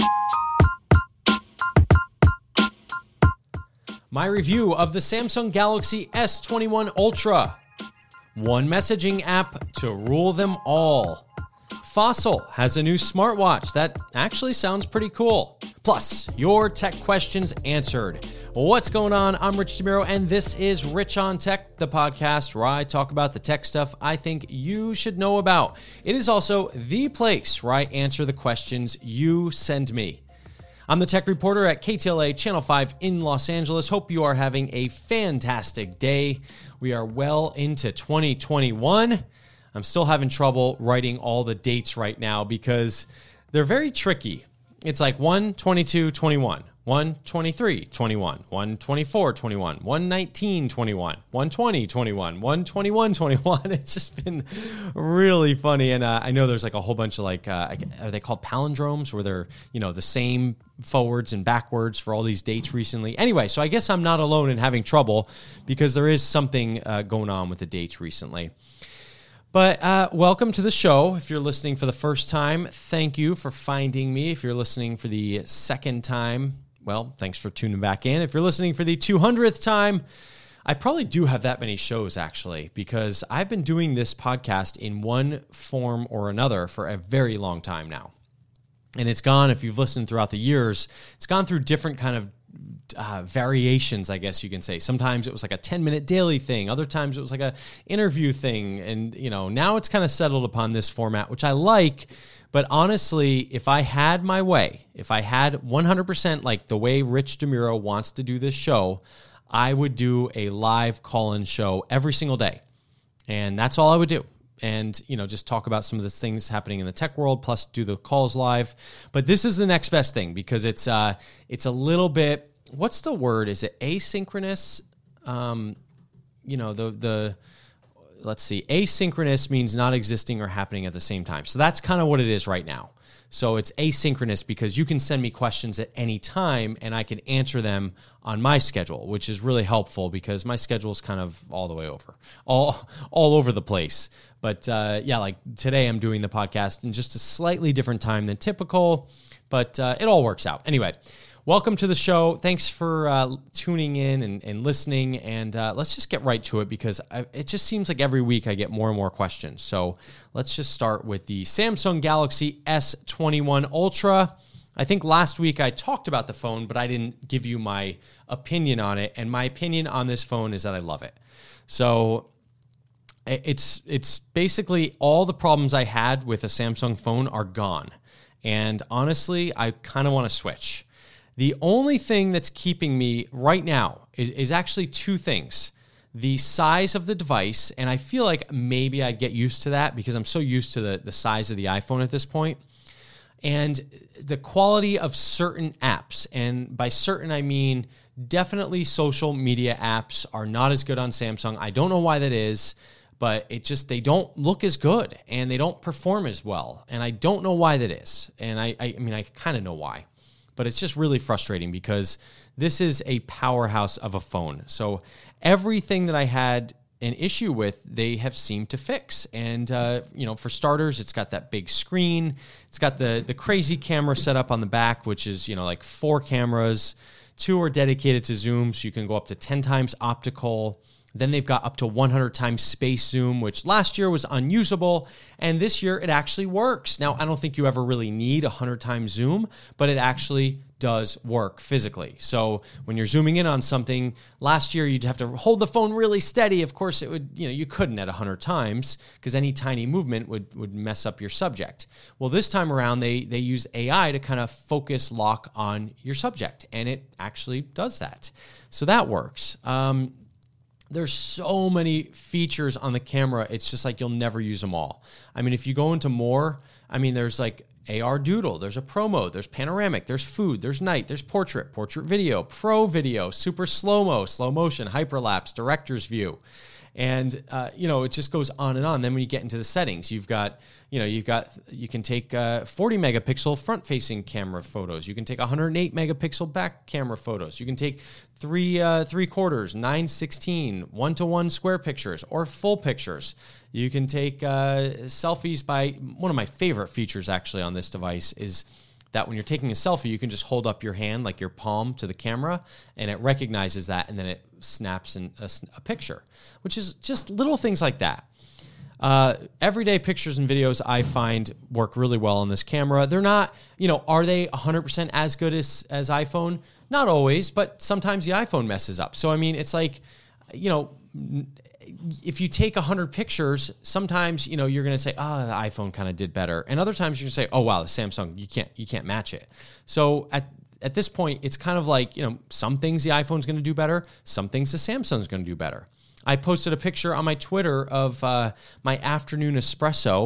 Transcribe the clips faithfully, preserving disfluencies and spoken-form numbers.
My review of the Samsung Galaxy S twenty-one Ultra. One messaging app to rule them all. Fossil has a new smartwatch that actually sounds pretty cool. Plus, your tech questions answered. What's going on? I'm Rich DeMiro, and this is Rich on Tech, the podcast where I talk about the tech stuff I think you should know about. It is also the place where I answer the questions you send me. I'm the tech reporter at K T L A Channel five in Los Angeles. Hope you are having a fantastic day. We are well into twenty twenty-one. I'm still having trouble writing all the dates right now because they're very tricky. It's like one twenty-two twenty-one, one twenty-three twenty-one, one twenty-four twenty-one, one nineteen twenty-one, one twenty twenty-one, one twenty-one twenty-one. It's just been really funny. And uh, I know there's like a whole bunch of like, uh, are they called palindromes where they're, you know, the same forwards and backwards for all these dates recently. Anyway, so I guess I'm not alone in having trouble because there is something uh, going on with the dates recently. But uh, welcome to the show. If you're listening for the first time, thank you for finding me. If you're listening for the second time, well, thanks for tuning back in. If you're listening for the two hundredth time, I probably do have that many shows, actually, because I've been doing this podcast in one form or another for a very long time now. And it's gone, if you've listened throughout the years, it's gone through different kind of Uh, variations, I guess you can say. Sometimes it was like a ten minute daily thing. Other times it was like a interview thing. And, you know, now it's kind of settled upon this format, which I like. But honestly, if I had my way, if I had one hundred percent like the way Rich DeMiro wants to do this show, I would do a live call-in show every single day. And that's all I would do. And, you know, just talk about some of the things happening in the tech world, plus do the calls live. But this is the next best thing because it's uh, it's a little bit, what's the word? Is it asynchronous? Um, you know, the, the let's see, asynchronous means not existing or happening at the same time. So that's kind of what it is right now. So it's asynchronous because you can send me questions at any time and I can answer them on my schedule, which is really helpful because my schedule is kind of all the way over, all, all over the place. But uh, yeah, like today I'm doing the podcast in just a slightly different time than typical, but uh, it all works out. Anyway, welcome to the show. Thanks for uh, tuning in and, and listening. And uh, let's just get right to it because I, it just seems like every week I get more and more questions. So let's just start with the Samsung Galaxy S twenty-one Ultra. I think last week I talked about the phone, but I didn't give you my opinion on it. And my opinion on this phone is that I love it. So it's it's basically all the problems I had with a Samsung phone are gone. And honestly, I kind of want to switch. The only thing that's keeping me right now is, is actually two things. The size of the device, and I feel like maybe I'd get used to that because I'm so used to the, the size of the iPhone at this point, and the quality of certain apps. And by certain, I mean definitely social media apps are not as good on Samsung. I don't know why that is, but it just, they don't look as good and they don't perform as well. And I don't know why that is. And I, I, I mean, I kind of know why. But it's just really frustrating because this is a powerhouse of a phone. So everything that I had an issue with, they have seemed to fix. And, uh, you know, for starters, it's got that big screen. It's got the, the crazy camera set up on the back, which is, you know, like four cameras. Two are dedicated to zoom, so you can go up to ten times optical. Then they've got up to one hundred times space zoom, which last year was unusable. And this year it actually works. Now, I don't think you ever really need one hundred times zoom, but it actually does work physically. So when you're zooming in on something, last year you'd have to hold the phone really steady. Of course, it would, you know, you couldn't at one hundred times because any tiny movement would, would mess up your subject. Well, this time around, they, they use A I to kind of focus lock on your subject, and it actually does that. So that works. Um, There's so many features on the camera. It's just like you'll never use them all. I mean, if you go into more, I mean, there's like A R Doodle, there's a Pro Mode, there's panoramic, there's food, there's night, there's portrait, portrait video, pro video, super slow-mo, slow motion, hyperlapse, director's view. And, uh, you know, it just goes on and on. Then when you get into the settings, you've got, you know, you've got, you can take uh, forty megapixel front facing camera photos. You can take one hundred eight megapixel back camera photos. You can take three, uh, three quarters, nine sixteen, one to one square pictures or full pictures. You can take uh, selfies by, one of my favorite features actually on this device is that when you're taking a selfie, you can just hold up your hand, like your palm, to the camera, and it recognizes that, and then it snaps in a, a picture, which is just little things like that. Uh, everyday pictures and videos I find work really well on this camera. They're not, you know, are they one hundred percent as good as, as iPhone? Not always, but sometimes the iPhone messes up. So, I mean, it's like, you know, if you take one hundred pictures, sometimes, you know, you're going to say, oh, the iPhone kind of did better. And other times you're going to say, oh, wow, the Samsung, you can't, you can't match it. So at, at this point, it's kind of like, you know, some things the iPhone's going to do better. Some things the Samsung's going to do better. I posted a picture on my Twitter of uh, my afternoon espresso,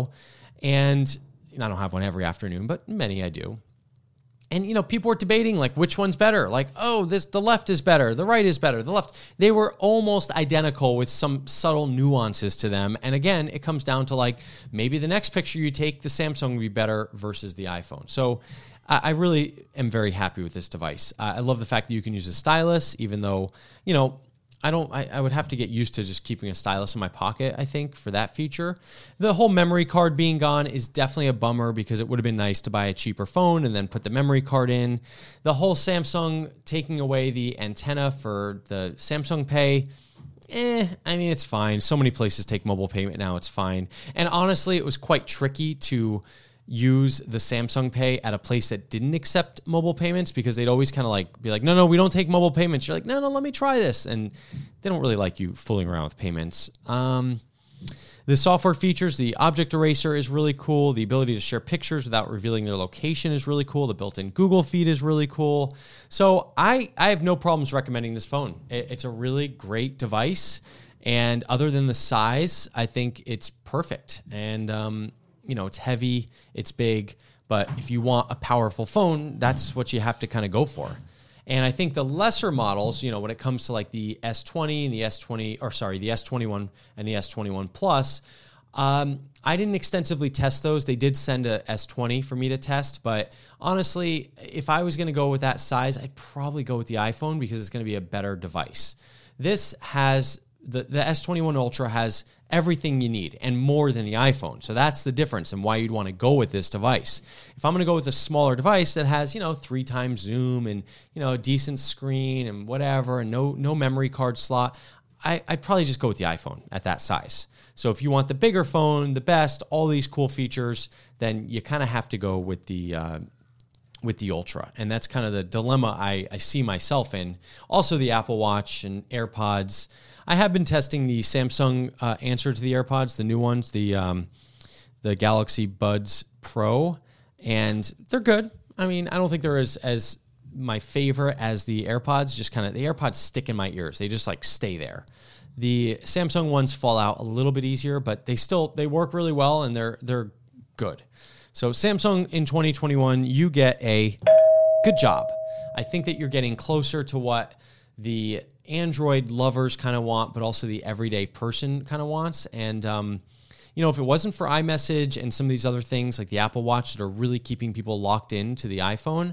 and you know, I don't have one every afternoon, but many I do. And, you know, people were debating, like, which one's better? Like, oh, this the left is better, the right is better, the left. They were almost identical with some subtle nuances to them. And again, it comes down to, like, maybe the next picture you take, the Samsung will be better versus the iPhone. So I, I really am very happy with this device. Uh, I love the fact that you can use a stylus, even though, you know, I don't, I, I would have to get used to just keeping a stylus in my pocket, I think, for that feature. The whole memory card being gone is definitely a bummer because it would have been nice to buy a cheaper phone and then put the memory card in. The whole Samsung taking away the antenna for the Samsung Pay, eh, I mean, it's fine. So many places take mobile payment now, it's fine. And honestly, it was quite tricky to use the Samsung Pay at a place that didn't accept mobile payments because they'd always kind of like be like, no, no, we don't take mobile payments. You're like, no, no, let me try this. And they don't really like you fooling around with payments. Um, the software features, the object eraser is really cool. The ability to share pictures without revealing their location is really cool. The built-in Google feed is really cool. So I, I have no problems recommending this phone. It, it's a really great device. And other than the size, I think it's perfect. And, um, you know, it's heavy, it's big, but if you want a powerful phone, that's what you have to kind of go for. And I think the lesser models, you know, when it comes to like the S twenty and the S twenty, or sorry, the S twenty-one and the S twenty-one Plus, um, I didn't extensively test those. They did send a S twenty for me to test, but honestly, if I was going to go with that size, I'd probably go with the iPhone because it's going to be a better device. This has, the, the S twenty-one Ultra has everything you need and more than the iPhone. So that's the difference and why you'd want to go with this device. If I'm going to go with a smaller device that has, you know, three times zoom and, you know, a decent screen and whatever, and no no memory card slot, I, I'd probably just go with the iPhone at that size. So if you want the bigger phone, the best, all these cool features, then you kind of have to go with the uh, with the Ultra. And that's kind of the dilemma I, I see myself in. Also the Apple Watch and AirPods. I have been testing the Samsung uh, answer to the AirPods, the new ones, the um, the Galaxy Buds Pro, and they're good. I mean, I don't think they're as, as my favorite as the AirPods. Just kind of, the AirPods stick in my ears. They just like stay there. The Samsung ones fall out a little bit easier, but they still, they work really well and they're they're good. So Samsung in twenty twenty-one, you get a good job. I think that you're getting closer to what the Android lovers kind of want, but also the everyday person kind of wants. And, um, you know, if it wasn't for iMessage and some of these other things like the Apple Watch that are really keeping people locked into the iPhone,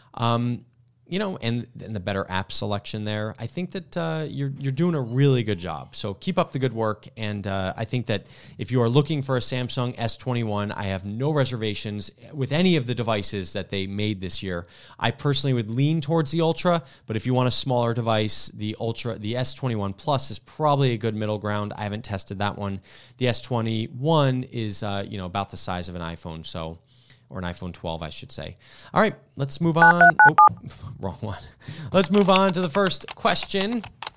um, you know, and, and the better app selection there, I think that uh, you're you're doing a really good job. So keep up the good work. And uh, I think that if you are looking for a Samsung S twenty-one, I have no reservations with any of the devices that they made this year. I personally would lean towards the Ultra, but if you want a smaller device, the Ultra, the S twenty-one Plus is probably a good middle ground. I haven't tested that one. The S twenty-one is, uh, you know, about the size of an iPhone, so... or an iPhone twelve, I should say. All right, let's move on. Oh, wrong one. Let's move on to the first question.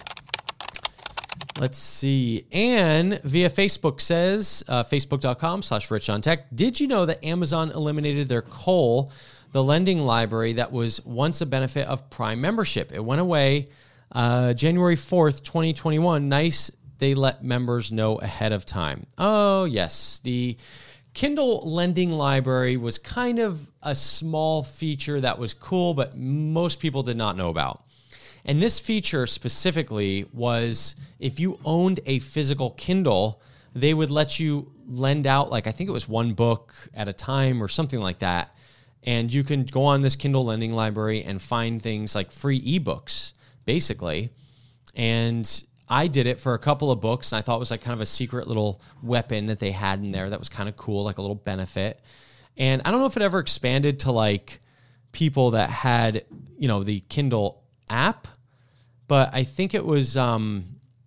Let's see. Anne via Facebook says, uh, facebook.com slash Rich on Tech. Did you know that Amazon eliminated their C O L, the lending library that was once a benefit of Prime membership? It went away uh, January fourth, twenty twenty-one. Nice. They let members know ahead of time. Oh, yes. The Kindle lending library was kind of a small feature that was cool, but most people did not know about. And this feature specifically was if you owned a physical Kindle, they would let you lend out, like I think it was one book at a time or something like that. And you can go on this Kindle lending library and find things like free ebooks, basically. And I did it for a couple of books, and I thought it was like kind of a secret little weapon that they had in there that was kind of cool, like a little benefit. And I don't know if it ever expanded to like people that had, you know, the Kindle app, but I think it was, um,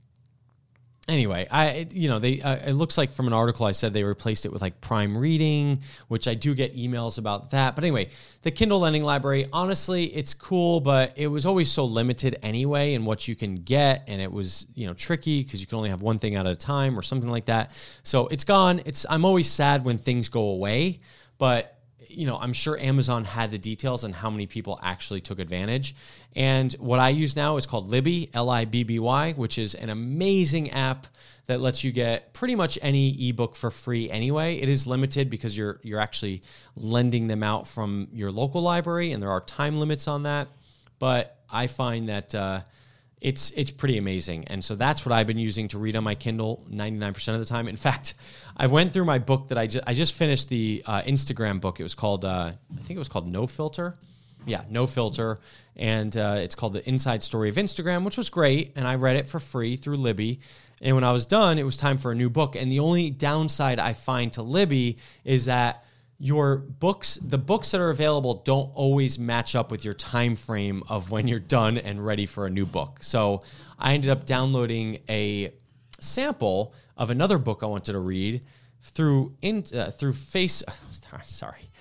anyway, I, you know, they, uh, it looks like from an article I said they replaced it with like Prime Reading, which I do get emails about that. But anyway, the Kindle Lending Library, honestly, it's cool, but it was always so limited anyway in what you can get. And it was, you know, tricky because you can only have one thing at a time or something like that. So it's gone. It's, I'm always sad when things go away, but you know, I'm sure Amazon had the details on how many people actually took advantage. And what I use now is called Libby, L I B B Y, which is an amazing app that lets you get pretty much any ebook for free anyway. It is limited because you're you're actually lending them out from your local library, and there are time limits on that. But I find that uh, it's it's pretty amazing. And so that's what I've been using to read on my Kindle ninety-nine percent of the time. In fact, I went through my book that I just, I just finished the uh, Instagram book. It was called, uh, I think it was called No Filter. Yeah, No Filter. And uh, it's called The Inside Story of Instagram, which was great. And I read it for free through Libby. And when I was done, it was time for a new book. And the only downside I find to Libby is that your books, the books that are available don't always match up with your time frame of when you're done and ready for a new book. So I ended up downloading a sample of another book I wanted to read through in uh, through Face. Sorry,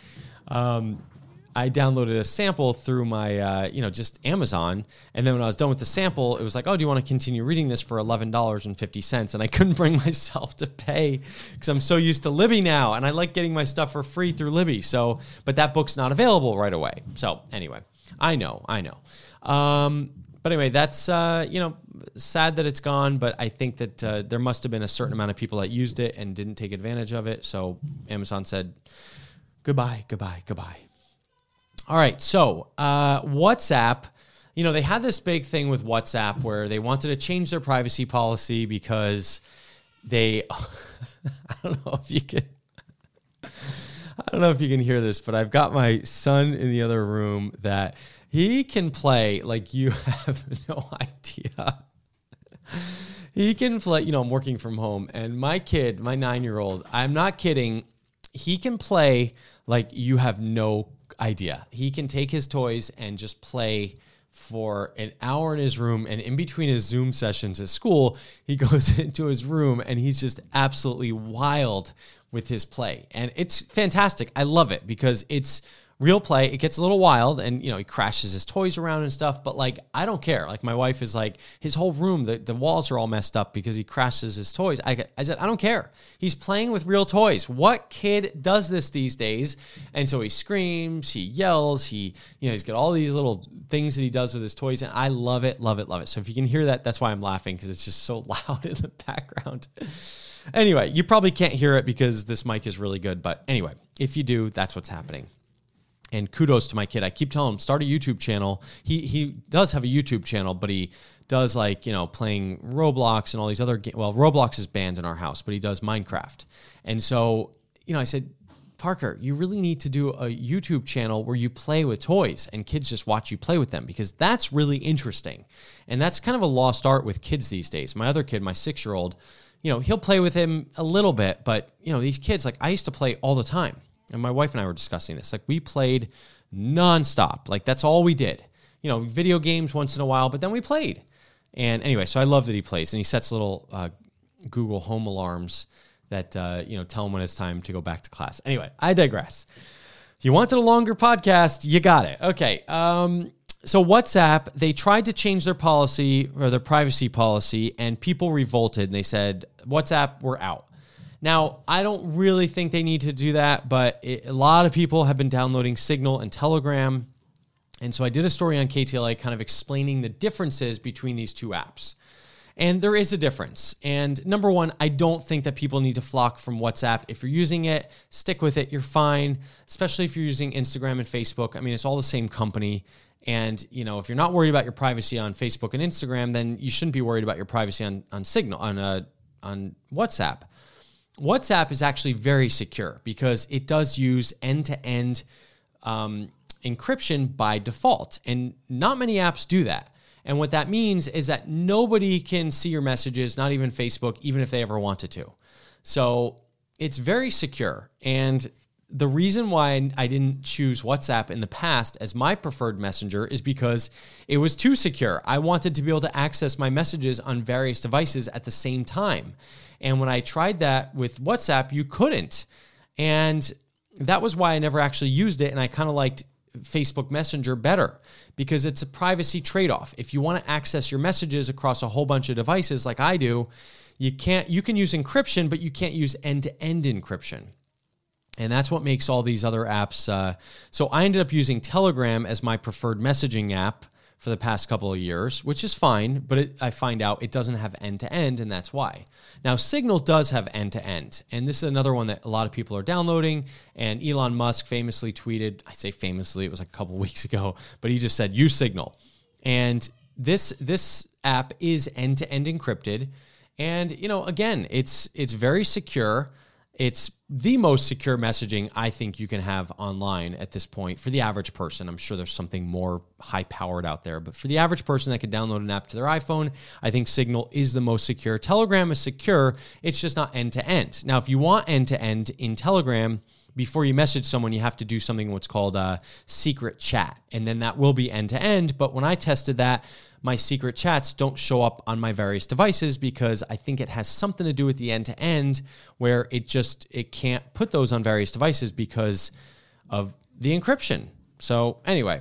um, I downloaded a sample through my uh, you know just Amazon, and then when I was done with the sample, it was like, oh, do you want to continue reading this for eleven dollars and fifty cents? And I couldn't bring myself to pay because I'm so used to Libby now, and I like getting my stuff for free through Libby. So, but that book's not available right away. So anyway, I know, I know. Um, But anyway, that's, uh, you know, sad that it's gone, but I think that uh, there must have been a certain amount of people that used it and didn't take advantage of it. So Amazon said, goodbye, goodbye, goodbye. All right, so uh, WhatsApp, you know, they had this big thing with WhatsApp where they wanted to change their privacy policy because they, I don't know if you can, I don't know if you can hear this, but I've got my son in the other room that he can play like you have no idea. He can play, you know, I'm working from home, and my kid, my nine-year-old, I'm not kidding, he can play like you have no idea. He can take his toys and just play for an hour in his room, and in between his Zoom sessions at school, he goes into his room and he's just absolutely wild with his play. And it's fantastic. I love it because it's real play. It gets a little wild, and you know, he crashes his toys around and stuff, but like, I don't care. Like, my wife is like, his whole room, the, the walls are all messed up because he crashes his toys. I, I said, I don't care. He's playing with real toys. What kid does this these days? And so he screams, he yells, he, you know, he's got all these little things that he does with his toys, and I love it, love it, love it. So if you can hear that, that's why I'm laughing, because it's just so loud in the background. Anyway, you probably can't hear it because this mic is really good, but anyway, if you do, that's what's happening. And kudos to my kid. I keep telling him, start a YouTube channel. He he does have a YouTube channel, but he does, like, you know, playing Roblox and all these other games. Well, Roblox is banned in our house, but he does Minecraft. And so, you know, I said, Parker, you really need to do a YouTube channel where you play with toys and kids just watch you play with them, because that's really interesting. And that's kind of a lost art with kids these days. My other kid, my six-year-old, you know, he'll play with him a little bit, but, you know, these kids, like, I used to play all the time. And my wife and I were discussing this. Like, we played nonstop. Like, that's all we did. You know, video games once in a while, but then we played. And anyway, so I love that he plays. And he sets little uh, Google Home alarms that, uh, you know, tell him when it's time to go back to class. Anyway, I digress. If you wanted a longer podcast, you got it. Okay. Um, so WhatsApp, they tried to change their policy, or their privacy policy, and people revolted. And they said, WhatsApp, we're out. Now, I don't really think they need to do that, but it, a lot of people have been downloading Signal and Telegram. And so I did a story on K T L A kind of explaining the differences between these two apps. And there is a difference. And number one, I don't think that people need to flock from WhatsApp. If you're using it, stick with it. You're fine, especially if you're using Instagram and Facebook. I mean, it's all the same company. And, you know, if you're not worried about your privacy on Facebook and Instagram, then you shouldn't be worried about your privacy on, on Signal, on, uh, on WhatsApp. WhatsApp is actually very secure because it does use end-to-end um, encryption by default, and not many apps do that. And what that means is that nobody can see your messages, not even Facebook, even if they ever wanted to. So it's very secure. And the reason why I didn't choose WhatsApp in the past as my preferred messenger is because it was too secure. I wanted to be able to access my messages on various devices at the same time. And when I tried that with WhatsApp, you couldn't. And that was why I never actually used it. And I kind of liked Facebook Messenger better because it's a privacy trade-off. If you want to access your messages across a whole bunch of devices like I do, you can't, you can use encryption, but you can't use end-to-end encryption. And that's what makes all these other apps. Uh, so I ended up using Telegram as my preferred messaging app for the past couple of years, which is fine, but it, I find out it doesn't have end-to-end, and that's why. Now, Signal does have end-to-end, and this is another one that a lot of people are downloading, and Elon Musk famously tweeted, I say famously, it was like a couple of weeks ago, but he just said, use Signal. And this this app is end-to-end encrypted, and, you know, again, it's it's very secure. It's the most secure messaging I think you can have online at this point for the average person. I'm sure there's something more high-powered out there, but for the average person that could download an app to their iPhone, I think Signal is the most secure. Telegram is secure. It's just not end-to-end. Now, if you want end-to-end in Telegram, before you message someone, you have to do something what's called a secret chat, and then that will be end-to-end. But when I tested that, my secret chats don't show up on my various devices because I think it has something to do with the end-to-end where it just, it can't put those on various devices because of the encryption. So anyway,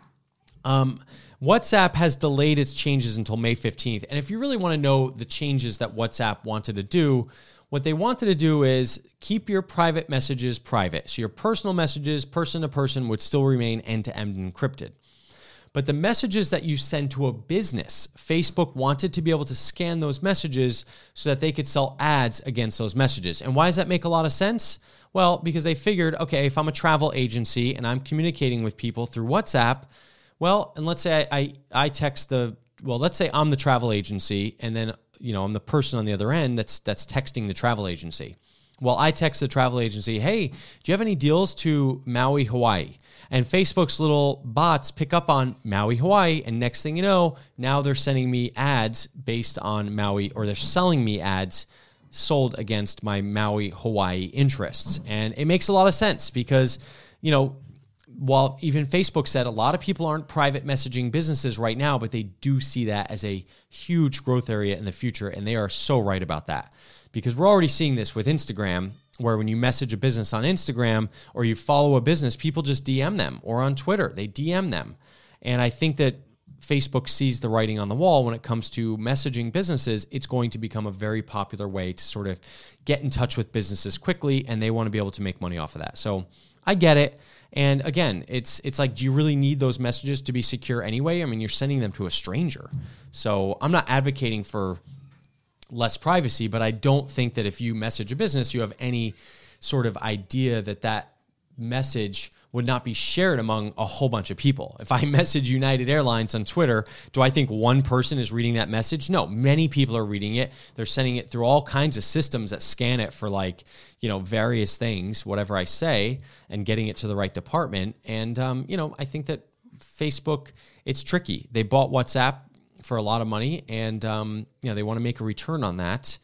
um, WhatsApp has delayed its changes until May fifteenth. And if you really want to know the changes that WhatsApp wanted to do, what they wanted to do is keep your private messages private. So your personal messages, person to person, would still remain end-to-end encrypted. But the messages that you send to a business, Facebook wanted to be able to scan those messages so that they could sell ads against those messages. And why does that make a lot of sense? Well, because they figured, okay, if I'm a travel agency and I'm communicating with people through WhatsApp, well, and let's say I, I, I text the, well, let's say I'm the travel agency and then, you know, I'm the person on the other end that's that's texting the travel agency. Well, I text the travel agency, hey, do you have any deals to Maui, Hawaii? And Facebook's little bots pick up on Maui, Hawaii, and next thing you know, now they're sending me ads based on Maui, or they're selling me ads sold against my Maui, Hawaii interests. And it makes a lot of sense because, you know, while even Facebook said a lot of people aren't private messaging businesses right now, but they do see that as a huge growth area in the future, and they are so right about that. Because we're already seeing this with Instagram, where when you message a business on Instagram or you follow a business, people just D M them, or on Twitter, they D M them. And I think that Facebook sees the writing on the wall when it comes to messaging businesses. It's going to become a very popular way to sort of get in touch with businesses quickly, and they want to be able to make money off of that. So I get it. And again, it's it's like, do you really need those messages to be secure anyway? I mean, you're sending them to a stranger. So I'm not advocating for less privacy, but I don't think that if you message a business, you have any sort of idea that that message would not be shared among a whole bunch of people. If I message United Airlines on Twitter, do I think one person is reading that message? No, many people are reading it. They're sending it through all kinds of systems that scan it for, like, you know, various things, whatever I say, and getting it to the right department. And, um, you know, I think that Facebook, it's tricky. They bought WhatsApp for a lot of money, and um, you know, they want to make a return on that.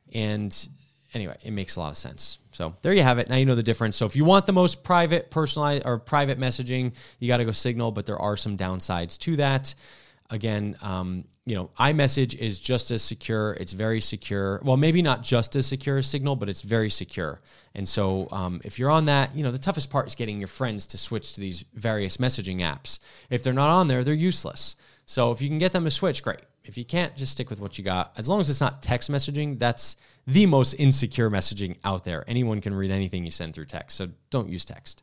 And anyway, it makes a lot of sense. So there you have it. Now you know the difference. So if you want the most private, personalized, or private messaging, you got to go Signal, but there are some downsides to that. Again, um, you know, iMessage is just as secure. It's very secure. Well, maybe not just as secure as Signal, but it's very secure. And so um, if you're on that, you know, the toughest part is getting your friends to switch to these various messaging apps. If they're not on there, they're useless. So if you can get them to switch, great. If you can't, just stick with what you got. As long as it's not text messaging, that's the most insecure messaging out there. Anyone can read anything you send through text, so don't use text.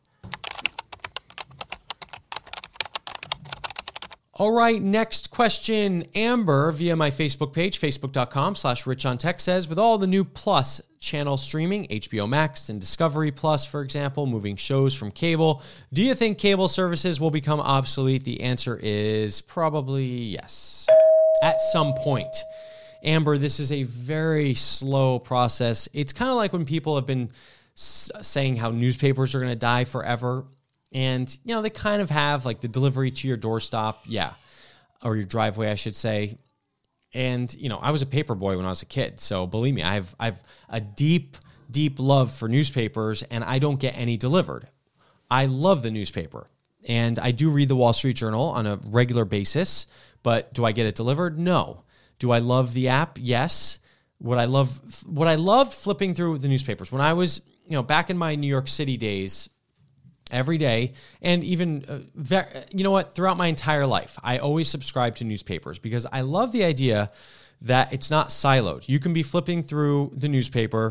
All right, next question. Amber, via my Facebook page, facebook.com slash Rich on Tech, says, with all the new Plus channel streaming, H B O Max and Discovery Plus, for example, moving shows from cable, do you think cable services will become obsolete? The answer is probably yes, at some point. Amber, this is a very slow process. It's kind of like when people have been s- saying how newspapers are going to die forever. And, you know, they kind of have, like, the delivery to your doorstop, yeah, or your driveway, I should say. And, you know, I was a paper boy when I was a kid. So believe me, I have I have a deep deep love for newspapers, and I don't get any delivered. I love the newspaper, and I do read the Wall Street Journal on a regular basis, but do I get it delivered? No. Do I love the app? Yes. Would I love, what I loved flipping through the newspapers when I was, you know, back in my New York City days, every day, and even, uh, ver- you know what, throughout my entire life, I always subscribe to newspapers because I love the idea that it's not siloed. You can be flipping through the newspaper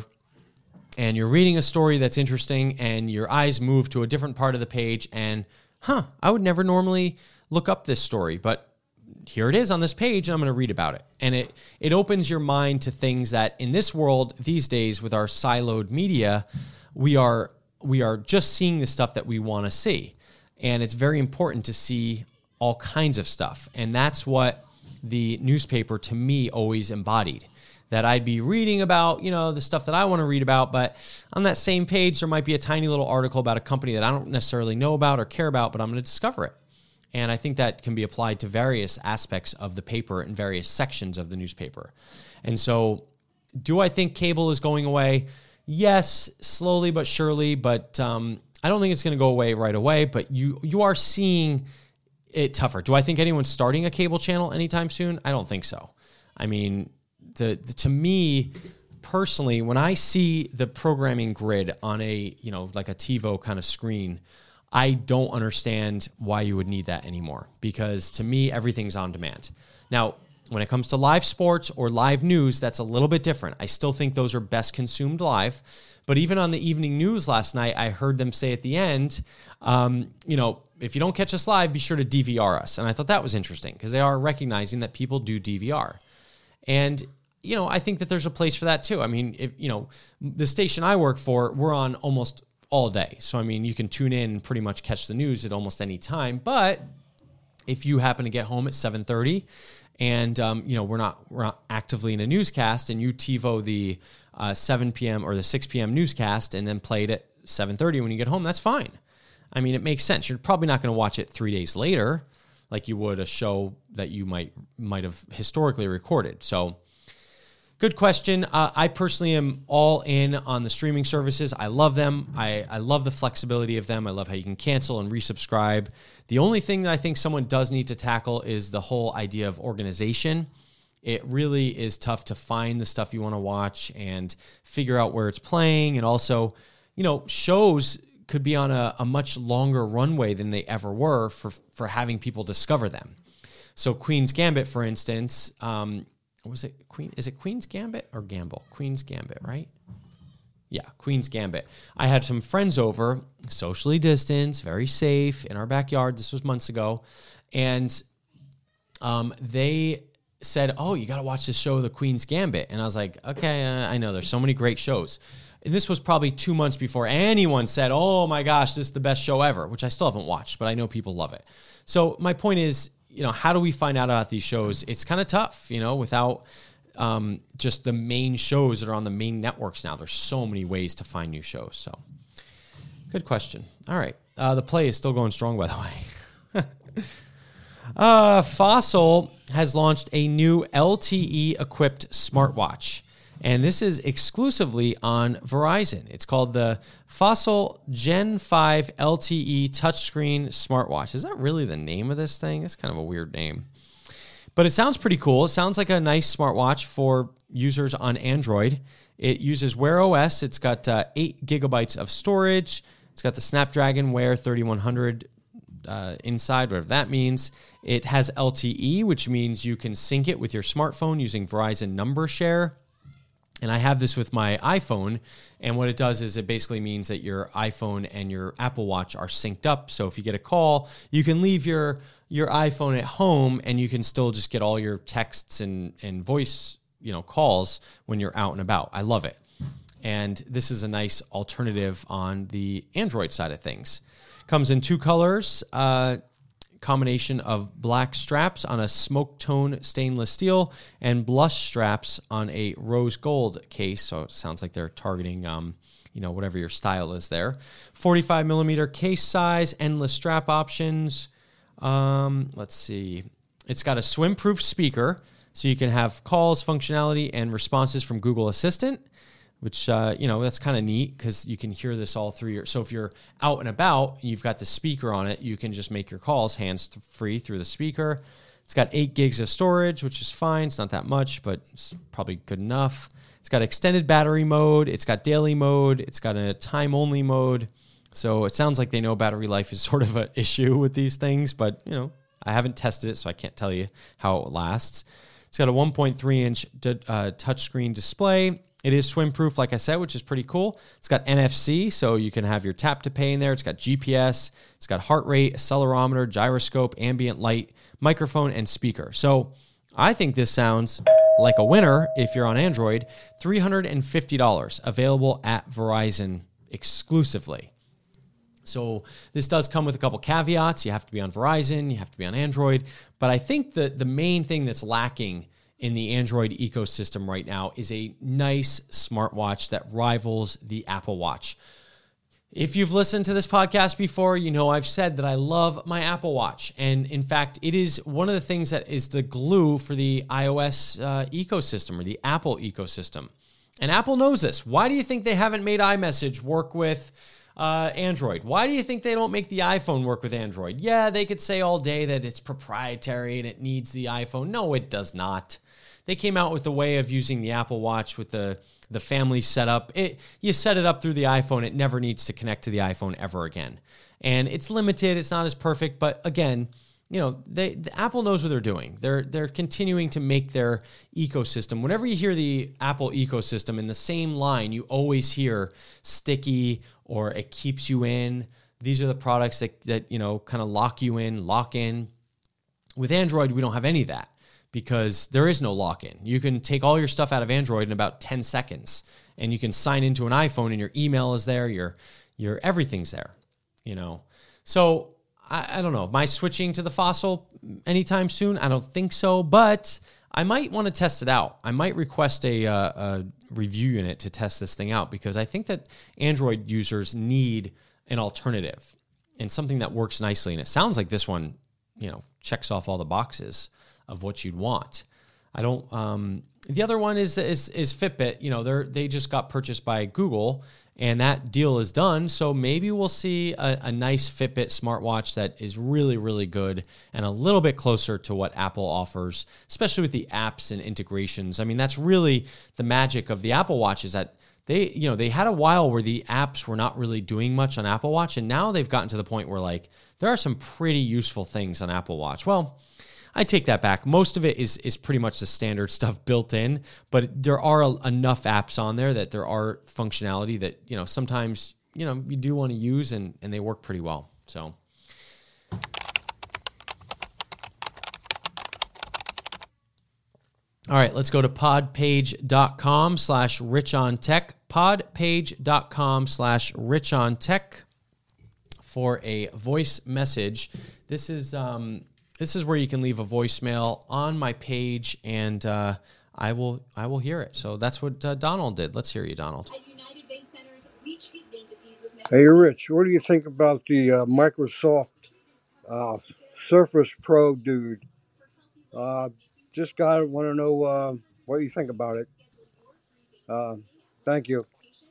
and you're reading a story that's interesting and your eyes move to a different part of the page and, huh, I would never normally look up this story, but here it is on this page and I'm going to read about it. And it it opens your mind to things that in this world these days with our siloed media, we are we are just seeing the stuff that we want to see. And it's very important to see all kinds of stuff. And that's what the newspaper to me always embodied. That I'd be reading about, you know, the stuff that I want to read about, but on that same page, there might be a tiny little article about a company that I don't necessarily know about or care about, but I'm going to discover it. And I think that can be applied to various aspects of the paper and various sections of the newspaper. And so do I think cable is going away? Yes, slowly but surely, but um, I don't think it's going to go away right away, but you you are seeing it tougher. Do I think anyone's starting a cable channel anytime soon? I don't think so. I mean, the, the to me, personally, when I see the programming grid on a, you know, like a TiVo kind of screen, I don't understand why you would need that anymore because to me, everything's on demand. Now, when it comes to live sports or live news, that's a little bit different. I still think those are best consumed live. But even on the evening news last night, I heard them say at the end, um, you know, if you don't catch us live, be sure to D V R us. And I thought that was interesting because they are recognizing that people do D V R. And, you know, I think that there's a place for that too. I mean, if, you know, the station I work for, we're on almost all day. So, I mean, you can tune in and pretty much catch the news at almost any time. But if you happen to get home at seven thirty and, um, you know, we're not, we're not actively in a newscast and you TiVo the uh, seven p.m. or the six p.m. newscast and then play it at seven thirty when you get home, that's fine. I mean, it makes sense. You're probably not going to watch it three days later like you would a show that you might might have historically recorded. So good question. Uh, I personally am all in on the streaming services. I love them. I, I love the flexibility of them. I love how you can cancel and resubscribe. The only thing that I think someone does need to tackle is the whole idea of organization. It really is tough to find the stuff you want to watch and figure out where it's playing. And also, you know, shows could be on a, a much longer runway than they ever were for, for having people discover them. So Queen's Gambit, for instance, um, was it Queen? Is it Queen's Gambit or Gamble? Queen's Gambit, right? Yeah, Queen's Gambit. I had some friends over, socially distanced, very safe, in our backyard. This was months ago. And um, they said, oh, you got to watch this show, The Queen's Gambit. And I was like, okay, uh, I know. There's so many great shows. And this was probably two months before anyone said, oh, my gosh, this is the best show ever, which I still haven't watched, but I know people love it. So my point is, you know, how do we find out about these shows? It's kind of tough, you know, without um, just the main shows that are on the main networks now. There's so many ways to find new shows. So good question. All right. Uh, the play is still going strong, by the way. uh, Fossil has launched a new L T E-equipped smartwatch. And this is exclusively on Verizon. It's called the Fossil Gen five L T E touchscreen smartwatch. Is that really the name of this thing? It's kind of a weird name. But it sounds pretty cool. It sounds like a nice smartwatch for users on Android. It uses Wear O S. It's got uh, eight gigabytes of storage. It's got the Snapdragon Wear thirty-one hundred uh, inside, whatever that means. It has L T E, which means you can sync it with your smartphone using Verizon Number Share. And I have this with my iPhone, and what it does is it basically means that your iPhone and your Apple Watch are synced up. So if you get a call, you can leave your your iPhone at home, and you can still just get all your texts and and voice, you know, calls when you're out and about. I love it, and this is a nice alternative on the Android side of things. Comes in two colors. Uh, combination of black straps on a smoke tone stainless steel and blush straps on a rose gold case. So it sounds like they're targeting, um, you know, whatever your style is there. forty-five millimeter case size, endless strap options. Um, let's see. It's got a swim-proof speaker, so you can have calls, functionality, and responses from Google Assistant which, uh, you know, that's kind of neat because you can hear this all through your, so if you're out and about and you've got the speaker on it, you can just make your calls hands-free through the speaker. It's got eight gigs of storage, which is fine. It's not that much, but it's probably good enough. It's got extended battery mode. It's got daily mode. It's got a time-only mode. So it sounds like they know battery life is sort of an issue with these things, but, you know, I haven't tested it, so I can't tell you how it lasts. It's got a one point three inch uh, touchscreen display. It is swim-proof, like I said, which is pretty cool. It's got N F C, so you can have your tap to pay in there. It's got G P S. It's got heart rate, accelerometer, gyroscope, ambient light, microphone, and speaker. So I think this sounds like a winner if you're on Android. three hundred fifty dollars, available at Verizon exclusively. So this does come with a couple caveats. You have to be on Verizon, you have to be on Android. But I think that the main thing that's lacking in the Android ecosystem right now is a nice smartwatch that rivals the Apple Watch. If you've listened to this podcast before, you know I've said that I love my Apple Watch. And in fact, it is one of the things that is the glue for the iOS uh, ecosystem or the Apple ecosystem. And Apple knows this. Why do you think they haven't made iMessage work with uh, Android? Why do you think they don't make the iPhone work with Android? Yeah, they could say all day that it's proprietary and it needs the iPhone. No, it does not. They came out with a way of using the Apple Watch with the, the family setup. It, you set it up through the iPhone. It never needs to connect to the iPhone ever again. And it's limited. It's not as perfect. But again, you know, they, the Apple knows what they're doing. They're, they're continuing to make their ecosystem. Whenever you hear the Apple ecosystem in the same line, you always hear sticky or it keeps you in. These are the products that, that you know, kind of lock you in, lock in. With Android, we don't have any of that, because there is no lock-in. You can take all your stuff out of Android in about ten seconds, and you can sign into an iPhone, and your email is there, your your everything's there, you know. So I, I don't know. Am I switching to the Fossil anytime soon? I don't think so, but I might want to test it out. I might request a, uh, a review unit to test this thing out, because I think that Android users need an alternative and something that works nicely. And it sounds like this one, you know, checks off all the boxes of what you'd want. I don't, um, the other one is, is, is Fitbit. You know, they're, they just got purchased by Google, and that deal is done. So maybe we'll see a, a nice Fitbit smartwatch that is really, really good and a little bit closer to what Apple offers, especially with the apps and integrations. I mean, that's really the magic of the Apple Watch, is that they, you know, they had a while where the apps were not really doing much on Apple Watch. And now they've gotten to the point where, like, there are some pretty useful things on Apple Watch. Well, I take that back. Most of it is is pretty much the standard stuff built in, but there are a, enough apps on there that there are functionality that, you know, sometimes, you know, you do want to use, and, and they work pretty well. So all right, let's go to podpage.com slash rich on tech, podpage.com slash rich on tech for a voice message. This is, um, This is where you can leave a voicemail on my page, and uh, I will I will hear it. So that's what uh, Donald did. Let's hear you, Donald. Hey, Rich, what do you think about the uh, Microsoft uh, Surface Pro dude? Uh, just got it. Want to know uh, what you think about it. Uh, thank you.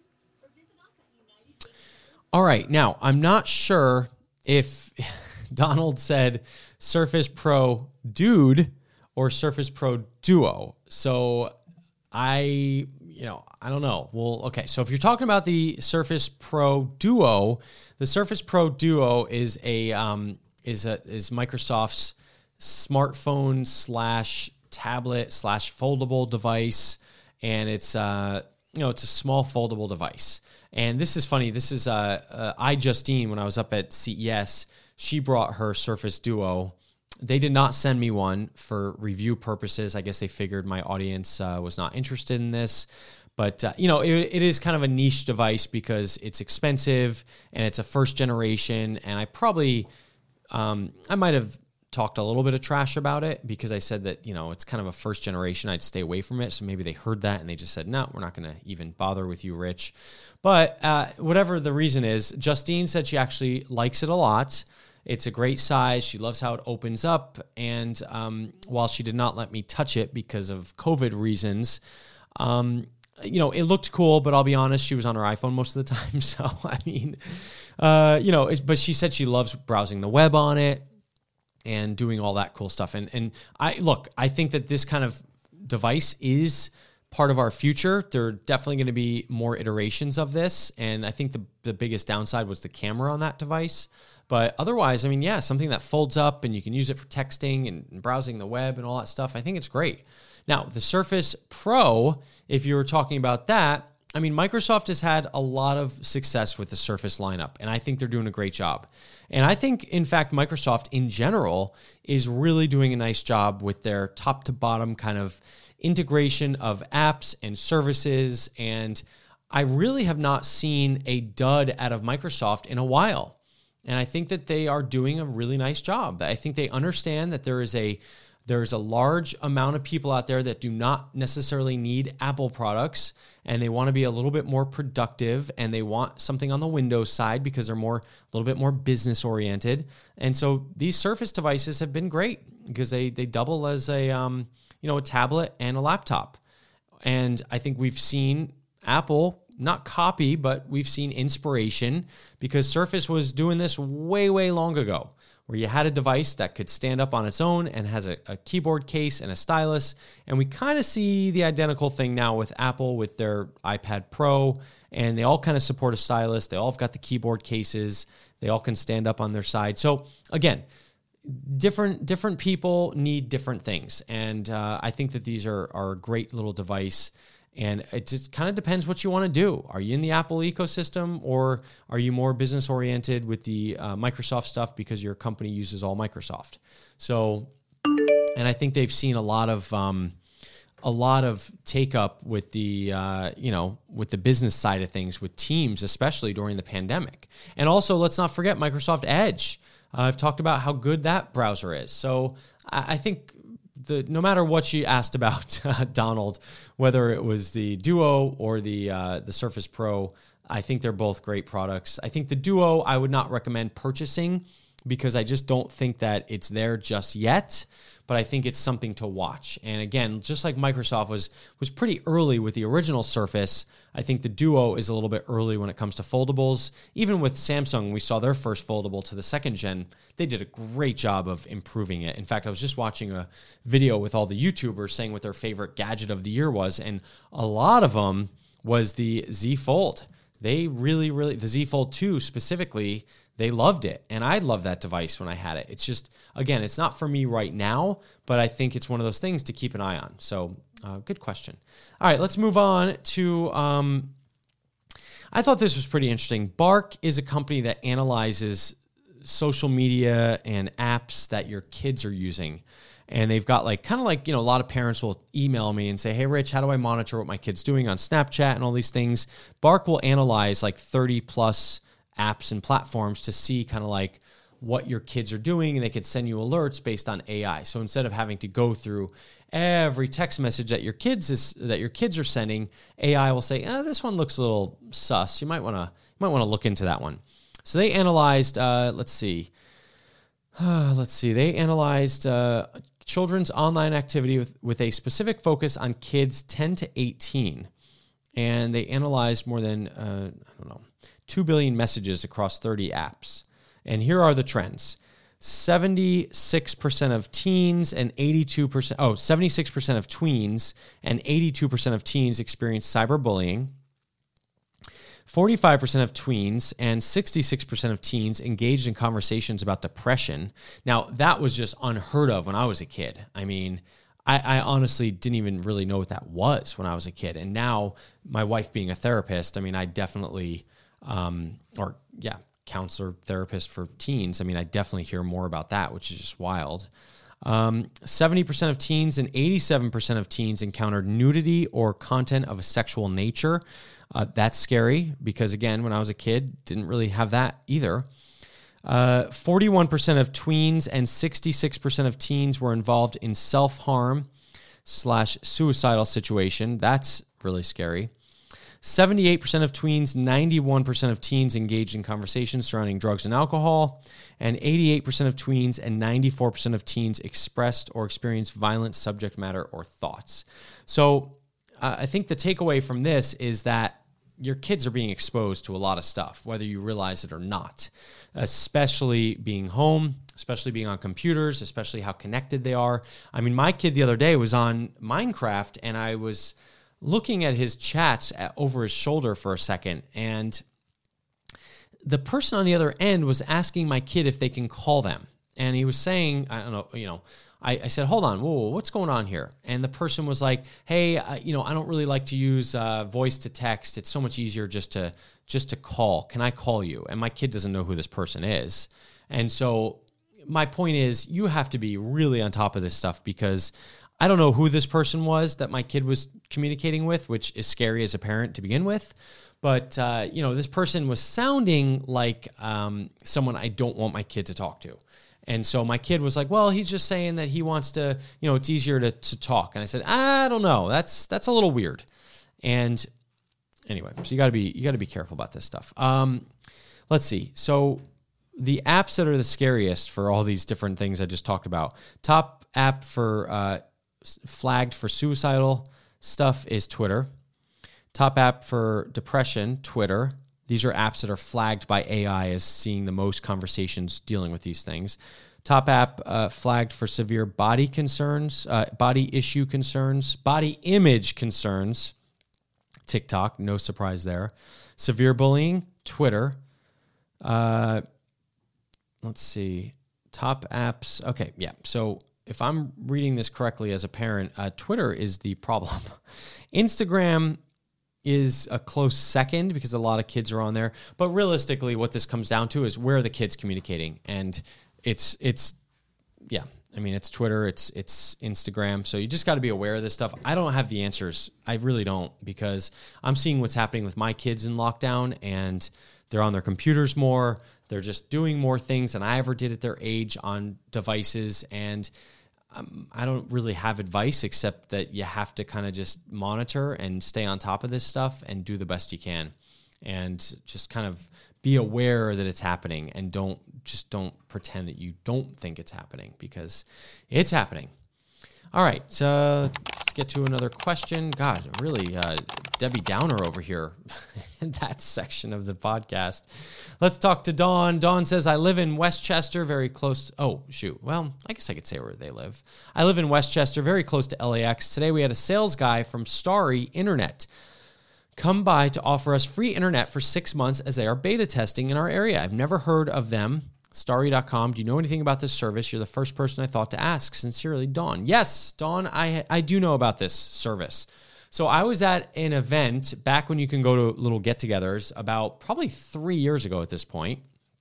All right. Now, I'm not sure if Donald said Surface Pro Dude or Surface Pro Duo. So I, you know, I don't know. Well, okay. So if you're talking about the Surface Pro Duo, the Surface Pro Duo is a um, is a is Microsoft's smartphone slash tablet slash foldable device, and it's uh you know it's a small foldable device. And this is funny. This is uh, uh iJustine, when I was up at C E S. She brought her Surface Duo. They did not send me one for review purposes. I guess they figured my audience uh, was not interested in this. But, uh, you know, it, it is kind of a niche device because it's expensive and it's a first generation. And I probably, um, I might have talked a little bit of trash about it because I said that, you know, it's kind of a first generation. I'd stay away from it. So maybe they heard that and they just said, no, we're not going to even bother with you, Rich. But uh, whatever the reason is, Justine said she actually likes it a lot. It's a great size. She loves how it opens up. And um, while she did not let me touch it because of COVID reasons, um, you know, it looked cool, but I'll be honest, she was on her iPhone most of the time. So, I mean, uh, you know, it's, but she said she loves browsing the web on it and doing all that cool stuff. And, and I, look, I think that this kind of device is part of our future. There are definitely going to be more iterations of this. And I think the, the biggest downside was the camera on that device. But otherwise, I mean, yeah, something that folds up and you can use it for texting and, and browsing the web and all that stuff. I think it's great. Now, the Surface Pro, if you were talking about that, I mean, Microsoft has had a lot of success with the Surface lineup, and I think they're doing a great job. And I think, in fact, Microsoft in general is really doing a nice job with their top to bottom kind of integration of apps and services. And I really have not seen a dud out of Microsoft in a while. And I think that they are doing a really nice job. I think they understand that there is a There's a large amount of people out there that do not necessarily need Apple products, and they want to be a little bit more productive, and they want something on the Windows side because they're more a little bit more business oriented. And so these Surface devices have been great because they they double as a um, you know a tablet and a laptop. And I think we've seen Apple not copy, but we've seen inspiration because Surface was doing this way way long ago, where you had a device that could stand up on its own and has a, a keyboard case and a stylus. And we kind of see the identical thing now with Apple with their iPad Pro, and they all kind of support a stylus. They all have got the keyboard cases. They all can stand up on their side. So again, different different people need different things. And uh, I think that these are, are a great little device. And it just kind of depends what you want to do. Are you in the Apple ecosystem, or are you more business oriented with the uh, Microsoft stuff because your company uses all Microsoft? So, and I think they've seen a lot of um, a lot of take up with the uh, you know with the business side of things with Teams, especially during the pandemic. And also, let's not forget Microsoft Edge. Uh, I've talked about how good that browser is. So I, I think. The, no matter what she asked about, uh, Donald, whether it was the Duo or the uh, the Surface Pro, I think they're both great products. I think the Duo I would not recommend purchasing because I just don't think that it's there just yet, but I think it's something to watch. And again, just like Microsoft was was pretty early with the original Surface, I think the Duo is a little bit early when it comes to foldables. Even with Samsung, we saw their first foldable to the second gen. They did a great job of improving it. In fact, I was just watching a video with all the YouTubers saying what their favorite gadget of the year was, and a lot of them was the Z Fold. They really, really, the Z Fold two specifically, they loved it. And I loved that device when I had it. It's just, again, it's not for me right now, but I think it's one of those things to keep an eye on. So uh, good question. All right, let's move on to, um, I thought this was pretty interesting. Bark is a company that analyzes social media and apps that your kids are using. And they've got like, kind of like, you know, a lot of parents will email me and say, hey, Rich, how do I monitor what my kid's doing on Snapchat and all these things? Bark will analyze like thirty plus apps and platforms to see kind of like what your kids are doing, and they could send you alerts based on A I. So instead of having to go through every text message that your kids is that your kids are sending, A I will say, eh, this one looks a little sus. You might want to you might want to look into that one. So they analyzed, uh, let's see, uh, let's see, they analyzed uh, children's online activity with, with a specific focus on kids ten to eighteen. And they analyzed more than, uh, I don't know, two billion messages across thirty apps. And here are the trends. seventy-six percent of teens and eighty-two percent, oh, seventy-six percent of tweens and eighty-two percent of teens experience cyberbullying. forty-five percent of tweens and sixty-six percent of teens engaged in conversations about depression. Now, that was just unheard of when I was a kid. I mean, I, I honestly didn't even really know what that was when I was a kid. And now, my wife being a therapist, I mean, I definitely, um, or yeah, counselor, therapist for teens, I mean, I definitely hear more about that, which is just wild. Um, seventy percent of teens and eighty-seven percent of teens encountered nudity or content of a sexual nature. Uh, that's scary because, again, when I was a kid, didn't really have that either. Uh, forty-one percent of tweens and sixty-six percent of teens were involved in self-harm slash suicidal situation. That's really scary. seventy-eight percent of tweens, ninety-one percent of teens engaged in conversations surrounding drugs and alcohol, and eighty-eight percent of tweens and ninety-four percent of teens expressed or experienced violent subject matter or thoughts. So uh, I think the takeaway from this is that your kids are being exposed to a lot of stuff, whether you realize it or not, especially being home, especially being on computers, especially how connected they are. I mean, my kid the other day was on Minecraft, and I was looking at his chats at, over his shoulder for a second, and the person on the other end was asking my kid if they can call them. And he was saying, I don't know, you know, I, I said, hold on, whoa, whoa, what's going on here? And the person was like, hey, uh, you know, I don't really like to use uh, voice to text. It's so much easier just to just to call. Can I call you? And my kid doesn't know who this person is. And so my point is, you have to be really on top of this stuff, because I don't know who this person was that my kid was communicating with, which is scary as a parent to begin with. But, uh, you know, this person was sounding like um, someone I don't want my kid to talk to. And so my kid was like, well, he's just saying that he wants to, you know, it's easier to, to talk. And I said, I don't know. That's, that's a little weird. And anyway, so you gotta be, you gotta be careful about this stuff. Um, let's see. So the apps that are the scariest for all these different things I just talked about, top app for, uh, flagged for suicidal stuff is Twitter. Top app for depression, Twitter. These are apps that are flagged by A I as seeing the most conversations dealing with these things. Top app uh, flagged for severe body concerns, uh, body issue concerns, body image concerns, TikTok, no surprise there. Severe bullying, Twitter. Uh, let's see. Top apps. Okay, yeah. So if I'm reading this correctly as a parent, uh, Twitter is the problem. Instagram is a close second because a lot of kids are on there. But realistically, what this comes down to is where are the kids communicating? And it's, it's yeah, I mean, it's Twitter, it's it's Instagram. So you just got to be aware of this stuff. I don't have the answers. I really don't, because I'm seeing what's happening with my kids in lockdown, and they're on their computers more. They're just doing more things than I ever did at their age on devices. And Um, I don't really have advice except that you have to kind of just monitor and stay on top of this stuff and do the best you can, and just kind of be aware that it's happening, and don't just don't pretend that you don't think it's happening, because it's happening. All right, so let's get to another question. God, really, uh, Debbie Downer over here in that section of the podcast. Let's talk to Dawn. Dawn says, I live in Westchester, very close. Oh, shoot. Well, I guess I could say where they live. I live in Westchester, very close to L A X. Today we had a sales guy from Starry Internet come by to offer us free internet for six months as they are beta testing in our area. I've never heard of them. Starry dot com. Do you know anything about this service? You're the first person I thought to ask. Sincerely, Dawn. Yes, Dawn, I I do know about this service. So I was at an event back when you can go to little get-togethers about probably three years ago at this point,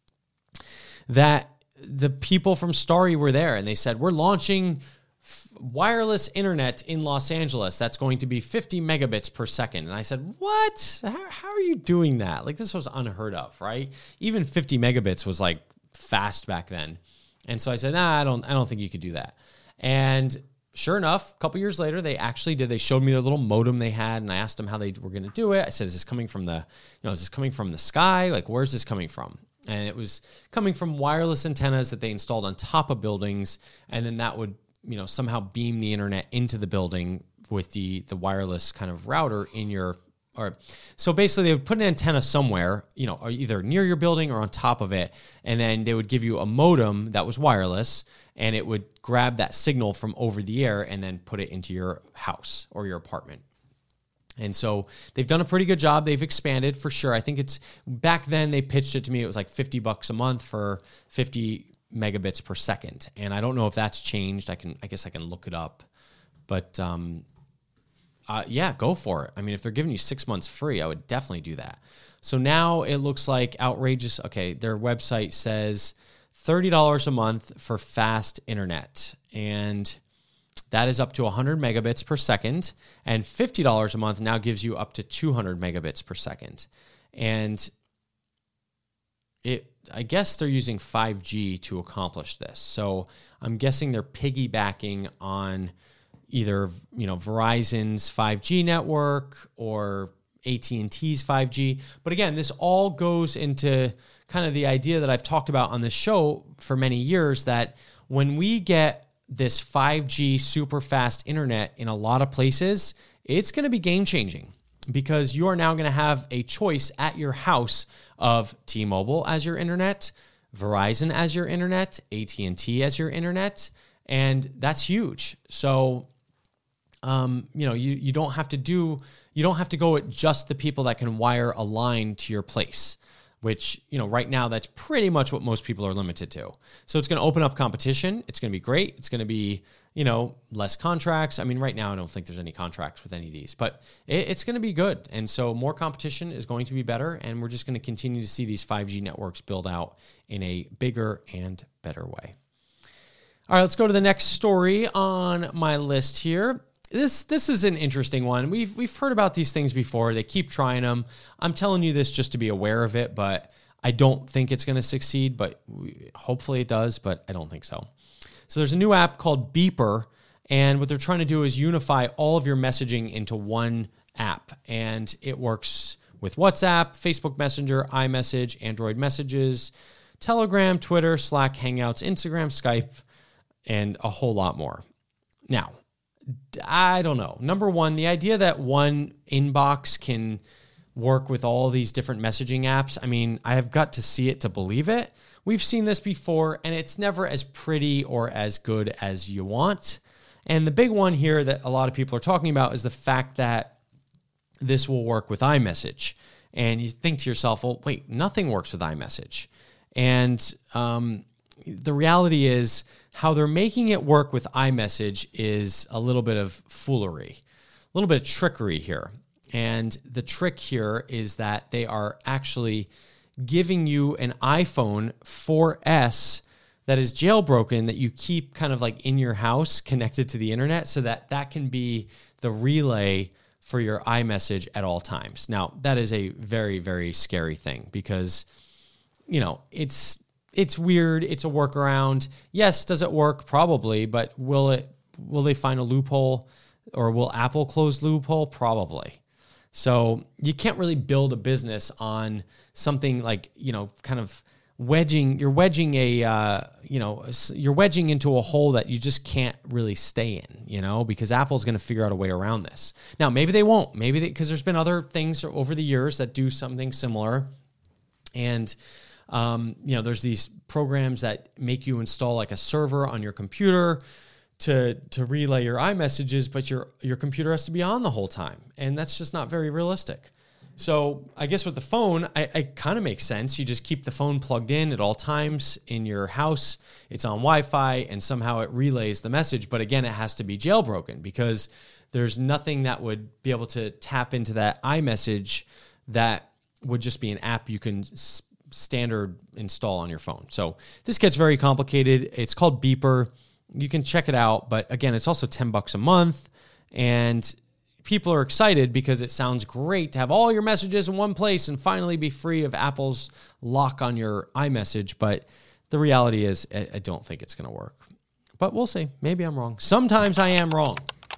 that the people from Starry were there, and they said, we're launching f- wireless internet in Los Angeles that's going to be fifty megabits per second. And I said, what? How, how are you doing that? Like, this was unheard of, right? Even fifty megabits was like fast back then. And so I said, nah, I don't, I don't think you could do that. And sure enough, a couple years later, they actually did. They showed me their little modem they had, and I asked them how they were going to do it. I said, is this coming from the, you know, is this coming from the sky? Like, where's this coming from? And it was coming from wireless antennas that they installed on top of buildings. And then that would, you know, somehow beam the internet into the building with the, the wireless kind of router in your, or so basically they would put an antenna somewhere, you know, either near your building or on top of it. And then they would give you a modem that was wireless, and it would grab that signal from over the air and then put it into your house or your apartment. And so they've done a pretty good job. They've expanded for sure. I think it's, back then they pitched it to me. It was like fifty bucks a month for fifty megabits per second. And I don't know if that's changed. I can, I guess I can look it up, but, um, Uh, yeah, go for it. I mean, if they're giving you six months free, I would definitely do that. So now it looks like outrageous. Okay, their website says thirty dollars a month for fast internet. And that is up to one hundred megabits per second. And fifty dollars a month now gives you up to two hundred megabits per second. And it, I guess they're using five G to accomplish this. So I'm guessing they're piggybacking on either, you know, Verizon's five G network or A T and T's five G. But again, this all goes into kind of the idea that I've talked about on this show for many years, that when we get this five G super fast internet in a lot of places, it's going to be game changing because you are now going to have a choice at your house of T-Mobile as your internet, Verizon as your internet, A T and T as your internet, and that's huge. So, um, you know, you, you don't have to do, you don't have to go at just the people that can wire a line to your place, which, you know, right now that's pretty much what most people are limited to. So it's going to open up competition. It's going to be great. It's going to be, you know, less contracts. I mean, right now I don't think there's any contracts with any of these, but it, it's going to be good. And so more competition is going to be better. And we're just going to continue to see these five G networks build out in a bigger and better way. All right, let's go to the next story on my list here. This this is an interesting one. We've we've heard about these things before. They keep trying them. I'm telling you this just to be aware of it, but I don't think it's going to succeed, but we, hopefully it does, but I don't think so. So there's a new app called Beeper, and what they're trying to do is unify all of your messaging into one app, and it works with WhatsApp, Facebook Messenger, iMessage, Android Messages, Telegram, Twitter, Slack, Hangouts, Instagram, Skype, and a whole lot more. Now, I don't know. Number one, the idea that one inbox can work with all these different messaging apps, I mean, I have got to see it to believe it. We've seen this before, and it's never as pretty or as good as you want. And the big one here that a lot of people are talking about is the fact that this will work with iMessage. And you think to yourself, well, wait, nothing works with iMessage. And um, the reality is how they're making it work with iMessage is a little bit of foolery, a little bit of trickery here. And the trick here is that they are actually giving you an iPhone four S that is jailbroken that you keep kind of like in your house connected to the internet so that that can be the relay for your iMessage at all times. Now, that is a very, very scary thing because, you know, it's it's weird. It's a workaround. Yes, does it work? Probably, but will it? Will they find a loophole, or will Apple close the loophole? Probably. So you can't really build a business on something like, you know, kind of wedging. You're wedging a, uh, you know, you're wedging into a hole that you just can't really stay in, you know, because Apple's going to figure out a way around this. Now, maybe they won't. Maybe because there's been other things over the years that do something similar, and Um, you know, there's these programs that make you install like a server on your computer to to relay your iMessages, but your your computer has to be on the whole time, and that's just not very realistic. So I guess with the phone, I, I kind of makes sense. You just keep the phone plugged in at all times in your house. It's on Wi-Fi, and somehow it relays the message. But again, it has to be jailbroken because there's nothing that would be able to tap into that iMessage that would just be an app you can s- standard install on your phone. So this gets very complicated. It's called Beeper. You can check it out, but again, it's also ten bucks a month, and people are excited because it sounds great to have all your messages in one place and finally be free of Apple's lock on your iMessage. But the reality is I don't think it's going to work, but we'll see. Maybe I'm wrong. Sometimes I am wrong.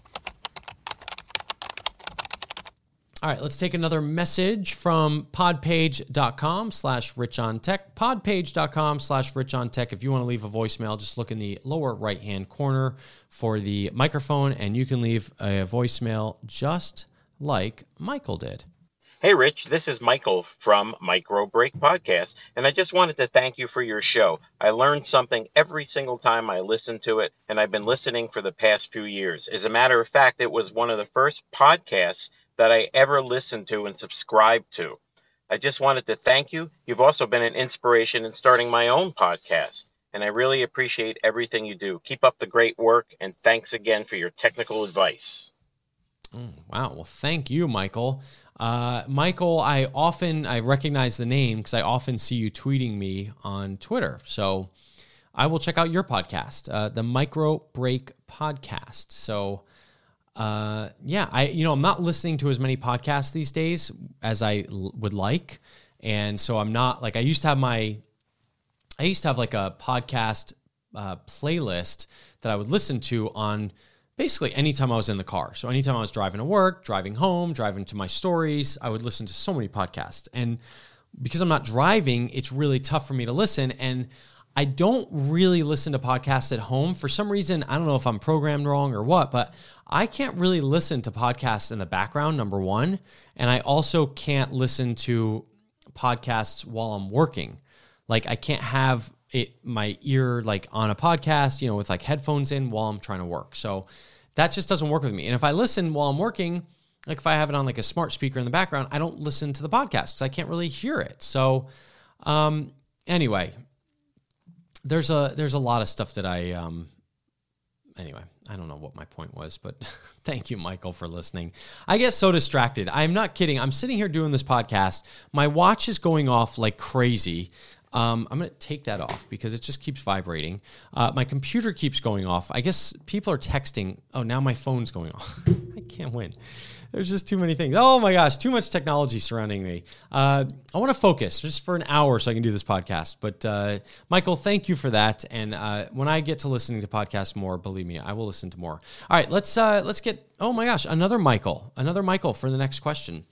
All right, let's take another message from podpage.com slash richontech. Podpage.com slash richontech. If you want to leave a voicemail, just look in the lower right-hand corner for the microphone, and you can leave a voicemail just like Michael did. Hey, Rich, this is Michael from Micro Break Podcast, and I just wanted to thank you for your show. I learned something every single time I listen to it, and I've been listening for the past few years. As a matter of fact, it was one of the first podcasts that I ever listened to and subscribed to. I just wanted to thank you. You've also been an inspiration in starting my own podcast, and I really appreciate everything you do. Keep up the great work, and thanks again for your technical advice. Mm, wow. Well, thank you, Michael. Uh, Michael, I often, I recognize the name because I often see you tweeting me on Twitter. So I will check out your podcast, uh, the Micro Break Podcast. So Uh, yeah, I, you know, I'm not listening to as many podcasts these days as I l- would like. And so I'm not like, I used to have my, I used to have like a podcast, uh, playlist that I would listen to on basically anytime I was in the car. So anytime I was driving to work, driving home, driving to my stories, I would listen to so many podcasts. And because I'm not driving, it's really tough for me to listen. And I don't really listen to podcasts at home. For some reason, I don't know if I'm programmed wrong or what, but I can't really listen to podcasts in the background, number one. And I also can't listen to podcasts while I'm working. Like I can't have it, my ear like on a podcast, you know, with like headphones in while I'm trying to work. So that just doesn't work with me. And if I listen while I'm working, like if I have it on like a smart speaker in the background, I don't listen to the podcast because I can't really hear it. So um, anyway, there's a there's a lot of stuff that I um, anyway, I don't know what my point was, but thank you, Michael, for listening. I get so distracted. I'm not kidding. I'm sitting here doing this podcast. My watch is going off like crazy. Um, I'm going to take that off because it just keeps vibrating. Uh, my computer keeps going off. I guess people are texting. Oh, now my phone's going off. I can't win. There's just too many things. Oh my gosh, too much technology surrounding me. Uh, I want to focus just for an hour so I can do this podcast. But uh, Michael, thank you for that. And uh, when I get to listening to podcasts more, believe me, I will listen to more. All right, let's uh, let's get. Oh my gosh, another Michael, another Michael for the next question.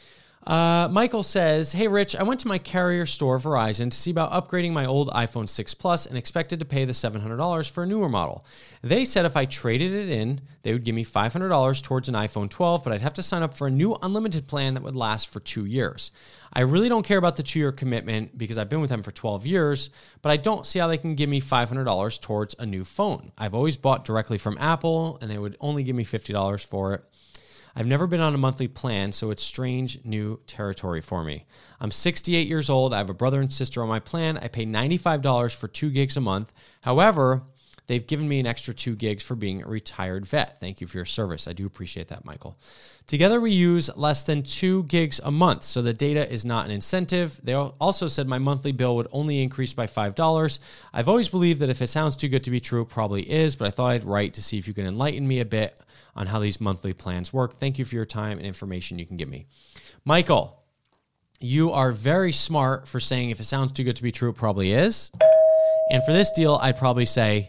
Uh, Michael says, hey, Rich, I went to my carrier store, Verizon, to see about upgrading my old iPhone six Plus and expected to pay the seven hundred dollars for a newer model. They said if I traded it in, they would give me five hundred dollars towards an iPhone twelve, but I'd have to sign up for a new unlimited plan that would last for two years. I really don't care about the two-year commitment because I've been with them for twelve years, but I don't see how they can give me five hundred dollars towards a new phone. I've always bought directly from Apple, and they would only give me fifty dollars for it. I've never been on a monthly plan, so it's strange new territory for me. I'm sixty-eight years old. I have a brother and sister on my plan. I pay ninety-five dollars for two gigs a month. However, they've given me an extra two gigs for being a retired vet. Thank you for your service. I do appreciate that, Michael. Together, we use less than two gigs a month, so the data is not an incentive. They also said my monthly bill would only increase by five dollars. I've always believed that if it sounds too good to be true, it probably is, but I thought I'd write to see if you can enlighten me a bit on how these monthly plans work. Thank you for your time and information you can give me. Michael, you are very smart for saying if it sounds too good to be true, it probably is. And for this deal, I'd probably say,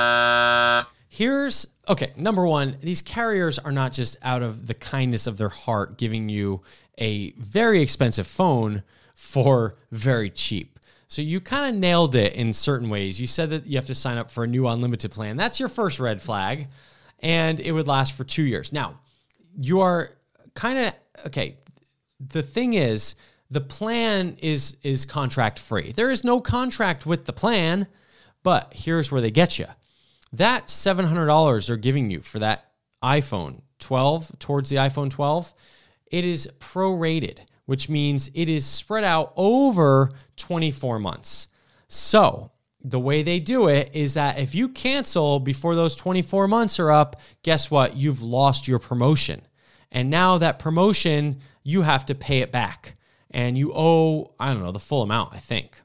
here's, okay, number one, these carriers are not just out of the kindness of their heart giving you a very expensive phone for very cheap. So you kind of nailed it in certain ways. You said that you have to sign up for a new unlimited plan. That's your first red flag. And it would last for two years. Now, you are kind of, okay, the thing is, the plan is is contract free. There is no contract with the plan, but here's where they get you. That seven hundred dollars they're giving you for that iPhone twelve, towards the iPhone twelve, it is prorated, which means it is spread out over twenty-four months. So the way they do it is that if you cancel before those twenty-four months are up, guess what? You've lost your promotion. And now that promotion, you have to pay it back. And you owe, I don't know, the full amount, I think.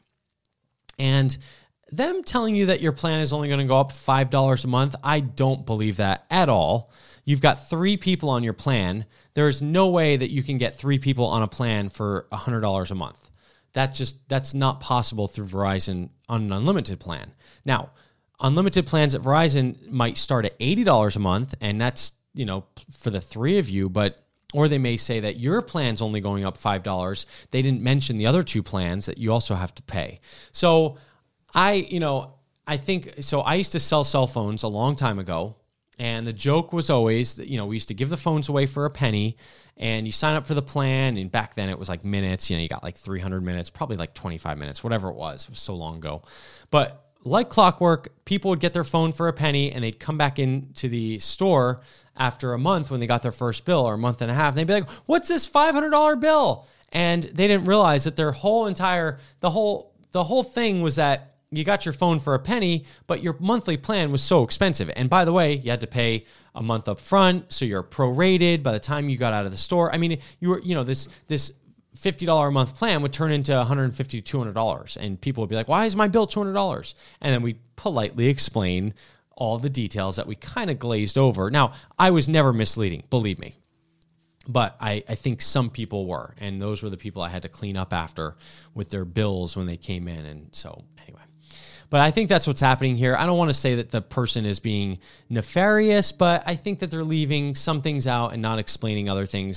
And them telling you that your plan is only going to go up five dollars a month, I don't believe that at all. You've got three people on your plan. There's no way that you can get three people on a plan for one hundred dollars a month. That just, that's not possible through Verizon on an unlimited plan. Now, unlimited plans at Verizon might start at eighty dollars a month, and that's, you know, for the three of you, but, or they may say that your plan's only going up five dollars. They didn't mention the other two plans that you also have to pay. So I, you know, I think, so I used to sell cell phones a long time ago. And the joke was always that, you know, we used to give the phones away for a penny and you sign up for the plan. And back then it was like minutes, you know, you got like three hundred minutes, probably like twenty-five minutes, whatever it was. It was so long ago. But like clockwork, people would get their phone for a penny and they'd come back into the store after a month when they got their first bill, or a month and a half. And they'd be like, what's this five hundred dollars bill? And they didn't realize that their whole entire, the whole, the whole thing was that you got your phone for a penny, but your monthly plan was so expensive. And by the way, you had to pay a month up front, so you're prorated by the time you got out of the store. I mean, you were, you know, this this fifty dollars a month plan would turn into one hundred fifty dollars to two hundred dollars. And people would be like, why is my bill two hundred dollars? And then we politely explain all the details that we kind of glazed over. Now, I was never misleading, believe me. But I, I think some people were, and those were the people I had to clean up after with their bills when they came in. And so anyway. But I think that's what's happening here. I don't want to say that the person is being nefarious, but I think that they're leaving some things out and not explaining other things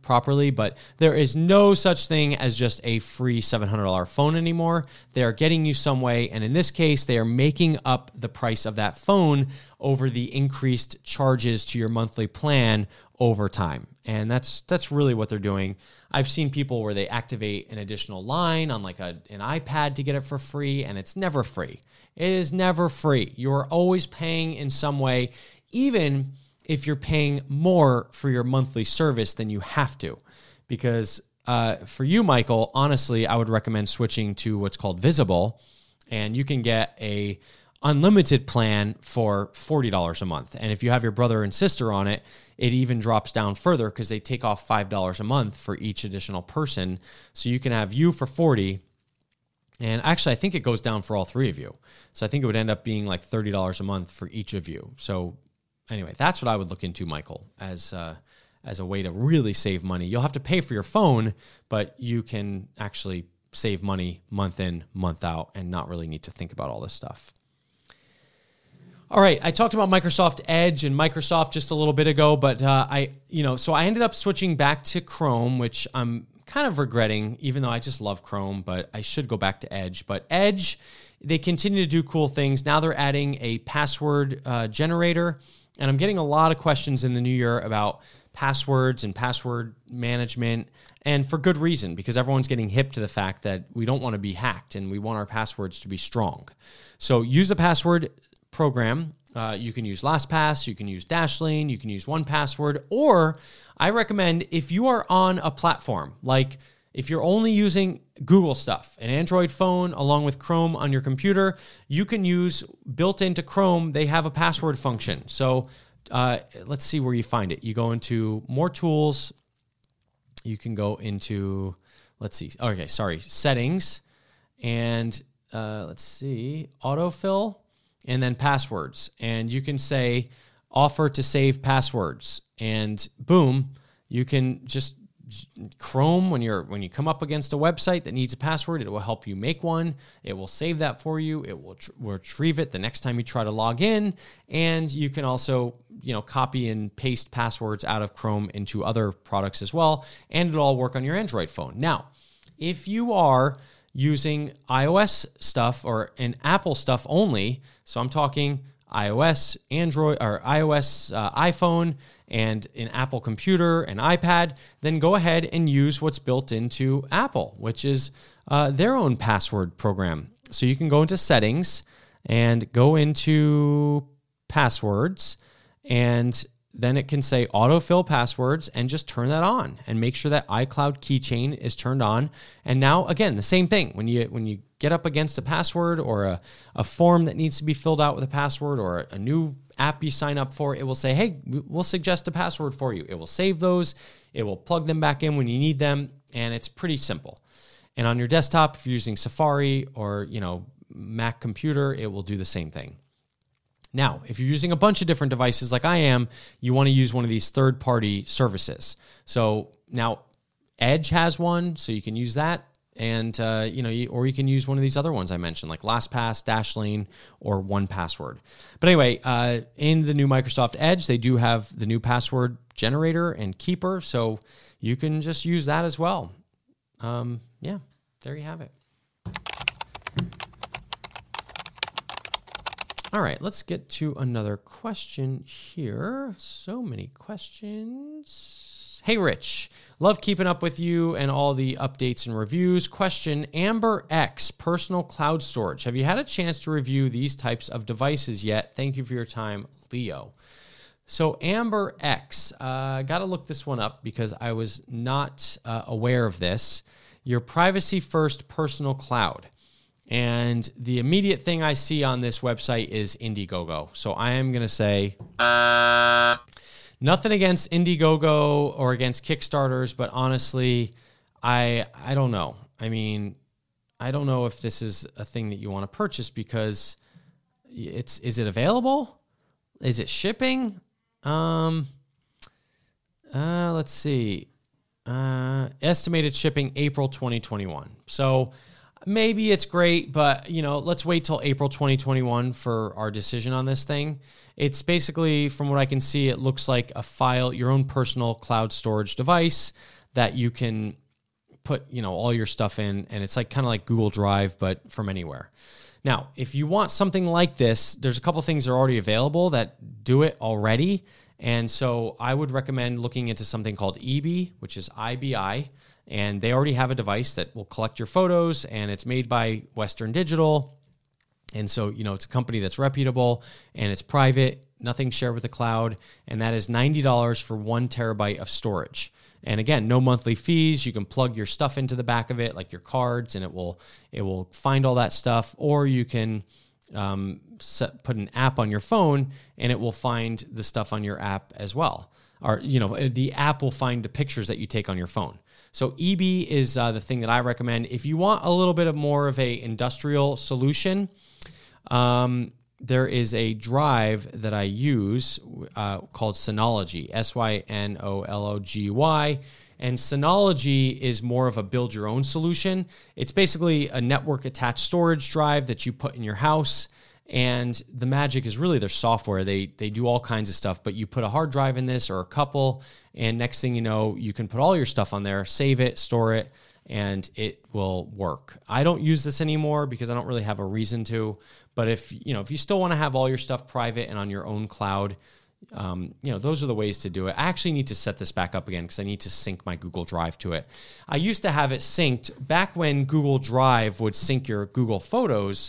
properly, but there is no such thing as just a free seven hundred dollars phone anymore. They are getting you some way, and in this case, they are making up the price of that phone over the increased charges to your monthly plan over time. And that's that's really what they're doing. I've seen people where they activate an additional line on like a, an iPad to get it for free, and it's never free. It is never free. You're always paying in some way, even if you're paying more for your monthly service than you have to. Because uh, for you, Michael, honestly, I would recommend switching to what's called Visible, and you can get a unlimited plan for forty dollars a month. And if you have your brother and sister on it, it even drops down further because they take off five dollars a month for each additional person. So you can have you for forty dollars. And actually, I think it goes down for all three of you. So I think it would end up being like thirty dollars a month for each of you. So anyway, that's what I would look into, Michael, as uh, as a way to really save money. You'll have to pay for your phone, but you can actually save money month in, month out, and not really need to think about all this stuff. All right, I talked about Microsoft Edge and Microsoft just a little bit ago, but uh, I, you know, so I ended up switching back to Chrome, which I'm kind of regretting, even though I just love Chrome, but I should go back to Edge. But Edge, they continue to do cool things. Now they're adding a password uh, generator, and I'm getting a lot of questions in the new year about passwords and password management, and for good reason, because everyone's getting hip to the fact that we don't want to be hacked and we want our passwords to be strong. So use a password program. Uh, you can use LastPass, you can use Dashlane, you can use one password, or I recommend if you are on a platform, like if you're only using Google stuff, an Android phone along with Chrome on your computer, you can use built into Chrome, they have a password function. So uh, let's see where you find it. You go into more tools, you can go into, let's see, okay, sorry, settings, and uh, let's see, autofill, and then passwords. And you can say offer to save passwords, and boom, you can just Chrome, when you're when you come up against a website that needs a password, it will help you make one. It will save that for you. It will tr- retrieve it the next time you try to log in, and you can also, you know, copy and paste passwords out of Chrome into other products as well, and it'll all work on your Android phone. Now, if you are using iOS stuff or an Apple stuff only, so I'm talking iOS, Android, or iOS, uh, iPhone, and an Apple computer, an iPad, then go ahead and use what's built into Apple, which is uh, their own password program. So you can go into settings and go into passwords, and then it can say autofill passwords, and just turn that on and make sure that iCloud keychain is turned on. And now, again, the same thing. When you when you get up against a password or a, a form that needs to be filled out with a password, or a new app you sign up for, it will say, hey, we'll suggest a password for you. It will save those. It will plug them back in when you need them. And it's pretty simple. And on your desktop, if you're using Safari or, you know, Mac computer, it will do the same thing. Now, if you're using a bunch of different devices like I am, you want to use one of these third-party services. So now Edge has one, so you can use that. And, uh, you know, you, or you can use one of these other ones I mentioned, like LastPass, Dashlane, or one password. But anyway, uh, in the new Microsoft Edge, they do have the new password generator and keeper, so you can just use that as well. Um, yeah, there you have it. All right, let's get to another question here. So many questions. Hey, Rich. Love keeping up with you and all the updates and reviews. Question, Amber X, personal cloud storage. Have you had a chance to review these types of devices yet? Thank you for your time, Leo. So Amber X, I uh, got to look this one up because I was not uh, aware of this. Your privacy first personal cloud. And the immediate thing I see on this website is Indiegogo. So I am going to say nothing against Indiegogo or against Kickstarters, but honestly, I I don't know. I mean, I don't know if this is a thing that you want to purchase because it's is it available? Is it shipping? Um, uh, let's see. Uh, estimated shipping April twenty twenty-one. So maybe it's great, but you know, let's wait till April twenty twenty-one for our decision on this thing. It's basically, from what I can see, it looks like a file, your own personal cloud storage device that you can put, you know, all your stuff in, and it's like kind of like Google Drive, but from anywhere. Now, if you want something like this, there's a couple things that are already available that do it already, and so I would recommend looking into something called Ibi, which is I B I, and they already have a device that will collect your photos, and it's made by Western Digital. And so, you know, it's a company that's reputable and it's private, nothing shared with the cloud. And that is ninety dollars for one terabyte of storage. And again, no monthly fees. You can plug your stuff into the back of it, like your cards, and it will it will find all that stuff. Or you can um, set, put an app on your phone and it will find the stuff on your app as well. Or, you know, the app will find the pictures that you take on your phone. So Ibi is uh, the thing that I recommend. If you want a little bit of more of a industrial solution, Um, there is a drive that I use uh, called Synology, S Y N O L O G Y. And Synology is more of a build-your-own solution. It's basically a network-attached storage drive that you put in your house. And the magic is really their software. They they do all kinds of stuff, but you put a hard drive in this or a couple, and next thing you know, you can put all your stuff on there, save it, store it, and it will work. I don't use this anymore because I don't really have a reason to. But if you know, if you still want to have all your stuff private and on your own cloud, um, you know, those are the ways to do it. I actually need to set this back up again because I need to sync my Google Drive to it. I used to have it synced back when Google Drive would sync your Google Photos.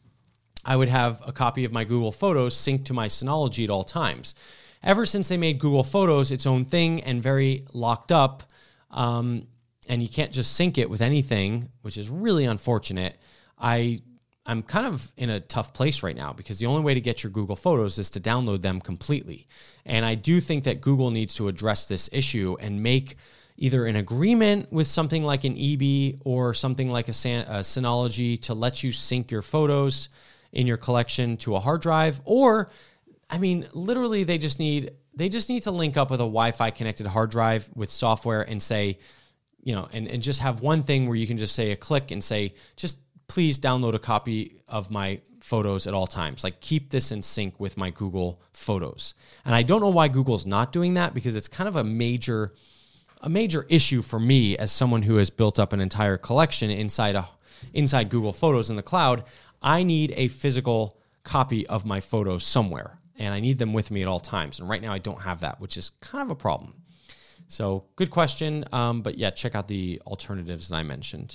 I would have a copy of my Google Photos synced to my Synology at all times. Ever since they made Google Photos its own thing and very locked up, um, and you can't just sync it with anything, which is really unfortunate, I, I'm kind of in a tough place right now because the only way to get your Google Photos is to download them completely. And I do think that Google needs to address this issue and make either an agreement with something like an Ibi or something like a, San, a Synology to let you sync your photos in your collection to a hard drive. Or, I mean, literally they just need they just need to link up with a Wi-Fi connected hard drive with software and say, you know, and, and just have one thing where you can just say a click and say, just please download a copy of my photos at all times. Like, keep this in sync with my Google Photos. And I don't know why Google's not doing that because it's kind of a major, a major issue for me as someone who has built up an entire collection inside a, inside Google Photos in the cloud. I need a physical copy of my photos somewhere, and I need them with me at all times. And right now I don't have that, which is kind of a problem. So good question. Um, but yeah, check out the alternatives that I mentioned.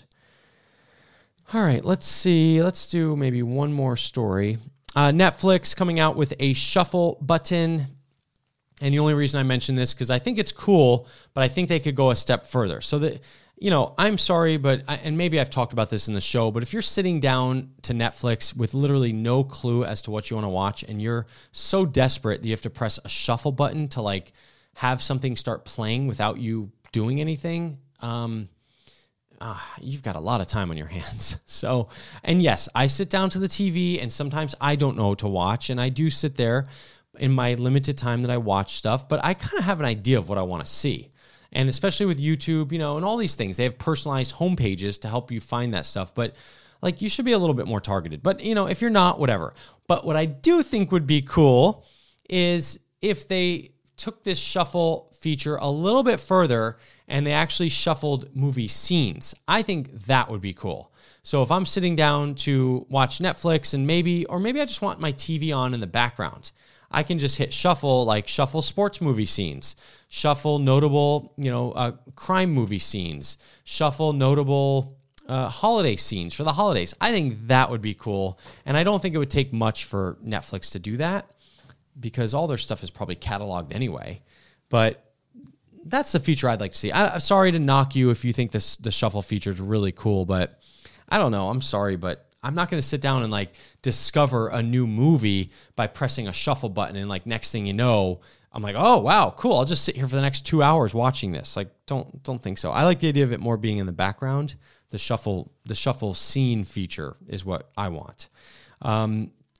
All right, let's see. Let's do maybe one more story. Uh, Netflix coming out with a shuffle button. And the only reason I mention this, because I think it's cool, but I think they could go a step further. So that, you know, I'm sorry, but, I, and maybe I've talked about this in the show, but if you're sitting down to Netflix with literally no clue as to what you want to watch, and you're so desperate that you have to press a shuffle button to like have something start playing without you doing anything, um, uh, you've got a lot of time on your hands. So, and yes, I sit down to the T V and sometimes I don't know what to watch, and I do sit there in my limited time that I watch stuff, but I kind of have an idea of what I want to see. And especially with YouTube, you know, and all these things, they have personalized homepages to help you find that stuff. But like, you should be a little bit more targeted. But, you know, if you're not, whatever. But what I do think would be cool is if they took this shuffle feature a little bit further and they actually shuffled movie scenes. I think that would be cool. So if I'm sitting down to watch Netflix and maybe, or maybe I just want my T V on in the background, I can just hit shuffle, like shuffle sports movie scenes, shuffle notable, you know, uh, crime movie scenes, shuffle notable uh, holiday scenes for the holidays. I think that would be cool. And I don't think it would take much for Netflix to do that because all their stuff is probably cataloged anyway. But that's the feature I'd like to see. I, I'm sorry to knock you if you think this the shuffle feature is really cool, but I don't know. I'm sorry, but I'm not going to sit down and like discover a new movie by pressing a shuffle button. And like next thing you know, I'm like, oh, wow, cool. I'll just sit here for the next two hours watching this. Like, don't, don't think so. I like the idea of it more being in the background. The shuffle, the shuffle scene feature is what I want. Um,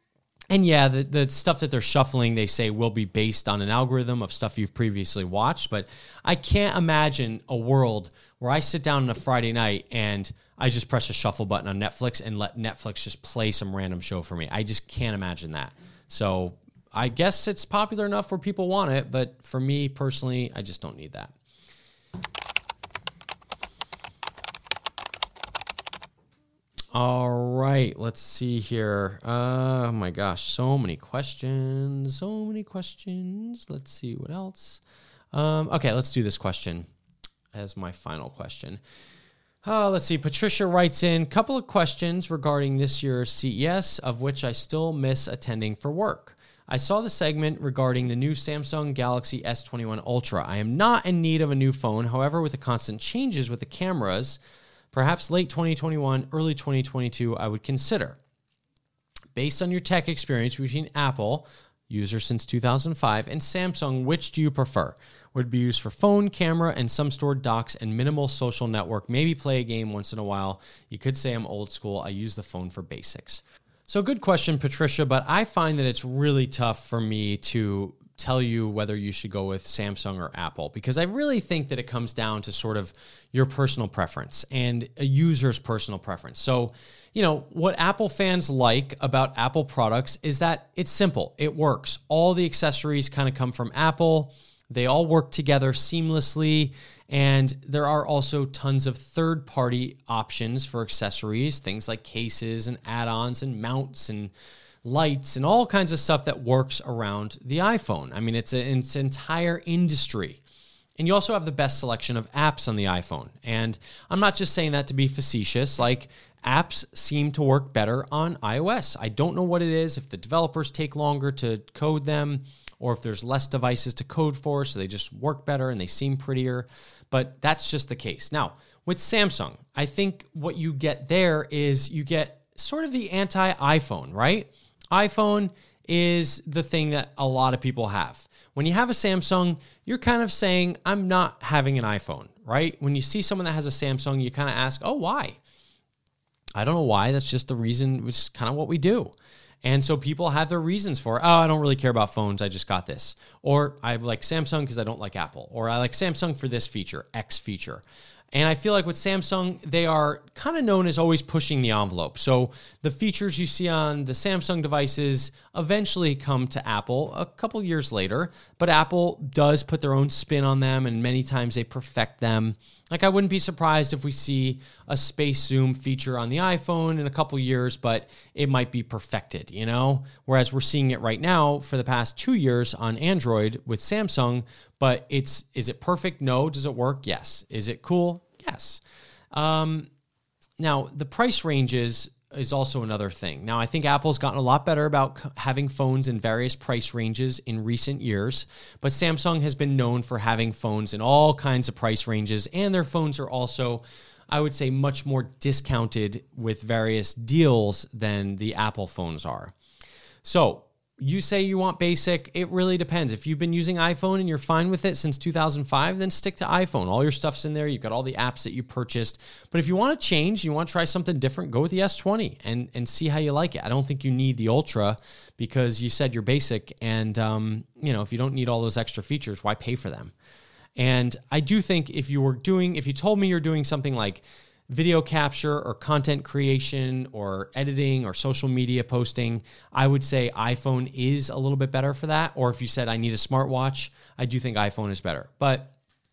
And yeah, the, the stuff that they're shuffling, they say will be based on an algorithm of stuff you've previously watched. But I can't imagine a world where I sit down on a Friday night and I just press a shuffle button on Netflix and let Netflix just play some random show for me. I just can't imagine that. So I guess it's popular enough where people want it. But for me personally, I just don't need that. All right, let's see here. Uh, oh my gosh, so many questions, so many questions. Let's see what else. Um, okay, let's do this question as my final question. Uh, let's see, Patricia writes in a couple of questions regarding this year's C E S, of which I still miss attending for work. I saw the segment regarding the new Samsung Galaxy S twenty-one Ultra. I am not in need of a new phone. However, with the constant changes with the cameras, perhaps late twenty twenty-one, early twenty twenty-two, I would consider. Based on your tech experience between Apple, user since two thousand five, and Samsung, which do you prefer? Would be used for phone, camera, and some stored docs and minimal social network. Maybe play a game once in a while. You could say I'm old school. I use the phone for basics. So good question, Patricia, but I find that it's really tough for me to tell you whether you should go with Samsung or Apple, because I really think that it comes down to sort of your personal preference and a user's personal preference. So, you know, what Apple fans like about Apple products is that it's simple. It works. All the accessories kind of come from Apple. They all work together seamlessly. And there are also tons of third-party options for accessories, things like cases and add-ons and mounts and lights and all kinds of stuff that works around the iPhone. I mean, it's, a, it's an entire industry. And you also have the best selection of apps on the iPhone. And I'm not just saying that to be facetious. Like, apps seem to work better on iOS. I don't know what it is, if the developers take longer to code them or if there's less devices to code for, so they just work better and they seem prettier. But that's just the case. Now, with Samsung, I think what you get there is you get sort of the anti-iPhone, right? iPhone is the thing that a lot of people have. When you have a Samsung, you're kind of saying, I'm not having an iPhone, right? When you see someone that has a Samsung, you kind of ask, oh, why? I don't know why. That's just the reason. It's kind of what we do. And so people have their reasons for, oh, I don't really care about phones. I just got this. Or I like Samsung because I don't like Apple. Or I like Samsung for this feature, X feature. And I feel like with Samsung, they are kind of known as always pushing the envelope. So the features you see on the Samsung devices eventually come to Apple a couple years later, but Apple does put their own spin on them, and many times they perfect them. Like, I wouldn't be surprised if we see a space zoom feature on the iPhone in a couple years, but it might be perfected, you know? Whereas we're seeing it right now for the past two years on Android with Samsung, but it's, is it perfect? No. Does it work? Yes. Is it cool? Yes. Um, now, the price ranges is also another thing. Now, I think Apple's gotten a lot better about c- having phones in various price ranges in recent years, but Samsung has been known for having phones in all kinds of price ranges, and their phones are also, I would say, much more discounted with various deals than the Apple phones are. So, you say you want basic, it really depends. If you've been using iPhone and you're fine with it since two thousand five, then stick to iPhone. All your stuff's in there. You've got all the apps that you purchased. But if you want to change, you want to try something different, go with the S twenty and, and see how you like it. I don't think you need the Ultra because you said you're basic. And, um, you know, if you don't need all those extra features, why pay for them? And I do think if you were doing, if you told me you're doing something like video capture or content creation or editing or social media posting, I would say iPhone is a little bit better for that. Or if you said I need a smartwatch, I do think iPhone is better. But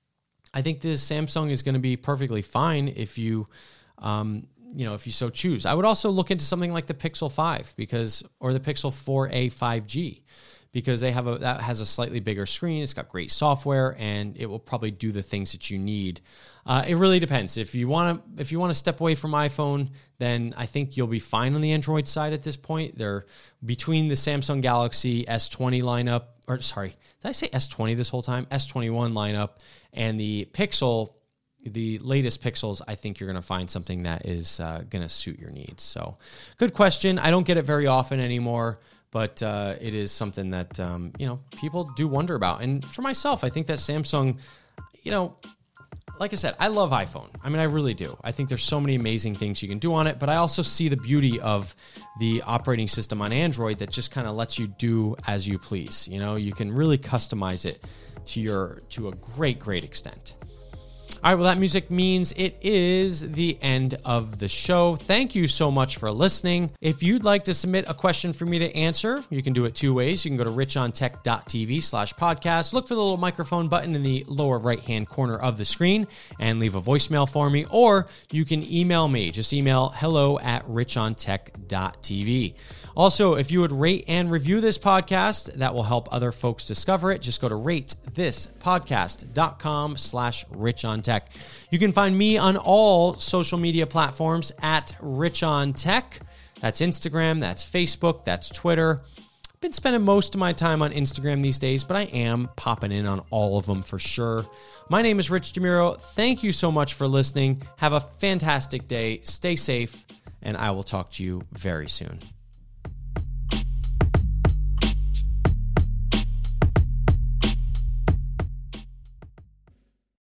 I think this Samsung is going to be perfectly fine if you, um, you know, if you so choose. I would also look into something like the Pixel five because, or the Pixel four a five G. Because they have a that has a slightly bigger screen, it's got great software, and it will probably do the things that you need. Uh, it really depends. If you want to, if you want to step away from iPhone, then I think you'll be fine on the Android side at this point. They're between the Samsung Galaxy S twenty lineup, or sorry, did I say S twenty this whole time? S twenty-one lineup and the Pixel. The latest Pixels, I think you're going to find something that is uh, going to suit your needs. So, good question. I don't get it very often anymore. But uh, it is something that, um, you know, people do wonder about. And for myself, I think that Samsung, you know, like I said, I love iPhone. I mean, I really do. I think there's so many amazing things you can do on it, but I also see the beauty of the operating system on Android that just kind of lets you do as you please. You know, you can really customize it to your to a great, great extent. All right, well, that music means it is the end of the show. Thank you so much for listening. If you'd like to submit a question for me to answer, you can do it two ways. You can go to richontech.tv slash podcast, look for the little microphone button in the lower right-hand corner of the screen, and leave a voicemail for me, or you can email me. Just email hello at richontech.tv. Also, if you would rate and review this podcast, that will help other folks discover it. Just go to ratethispodcast.com slash richontech. You can find me on all social media platforms at richontech. That's Instagram, that's Facebook, that's Twitter. I've been spending most of my time on Instagram these days, but I am popping in on all of them for sure. My name is Rich DeMuro. Thank you so much for listening. Have a fantastic day. Stay safe, and I will talk to you very soon.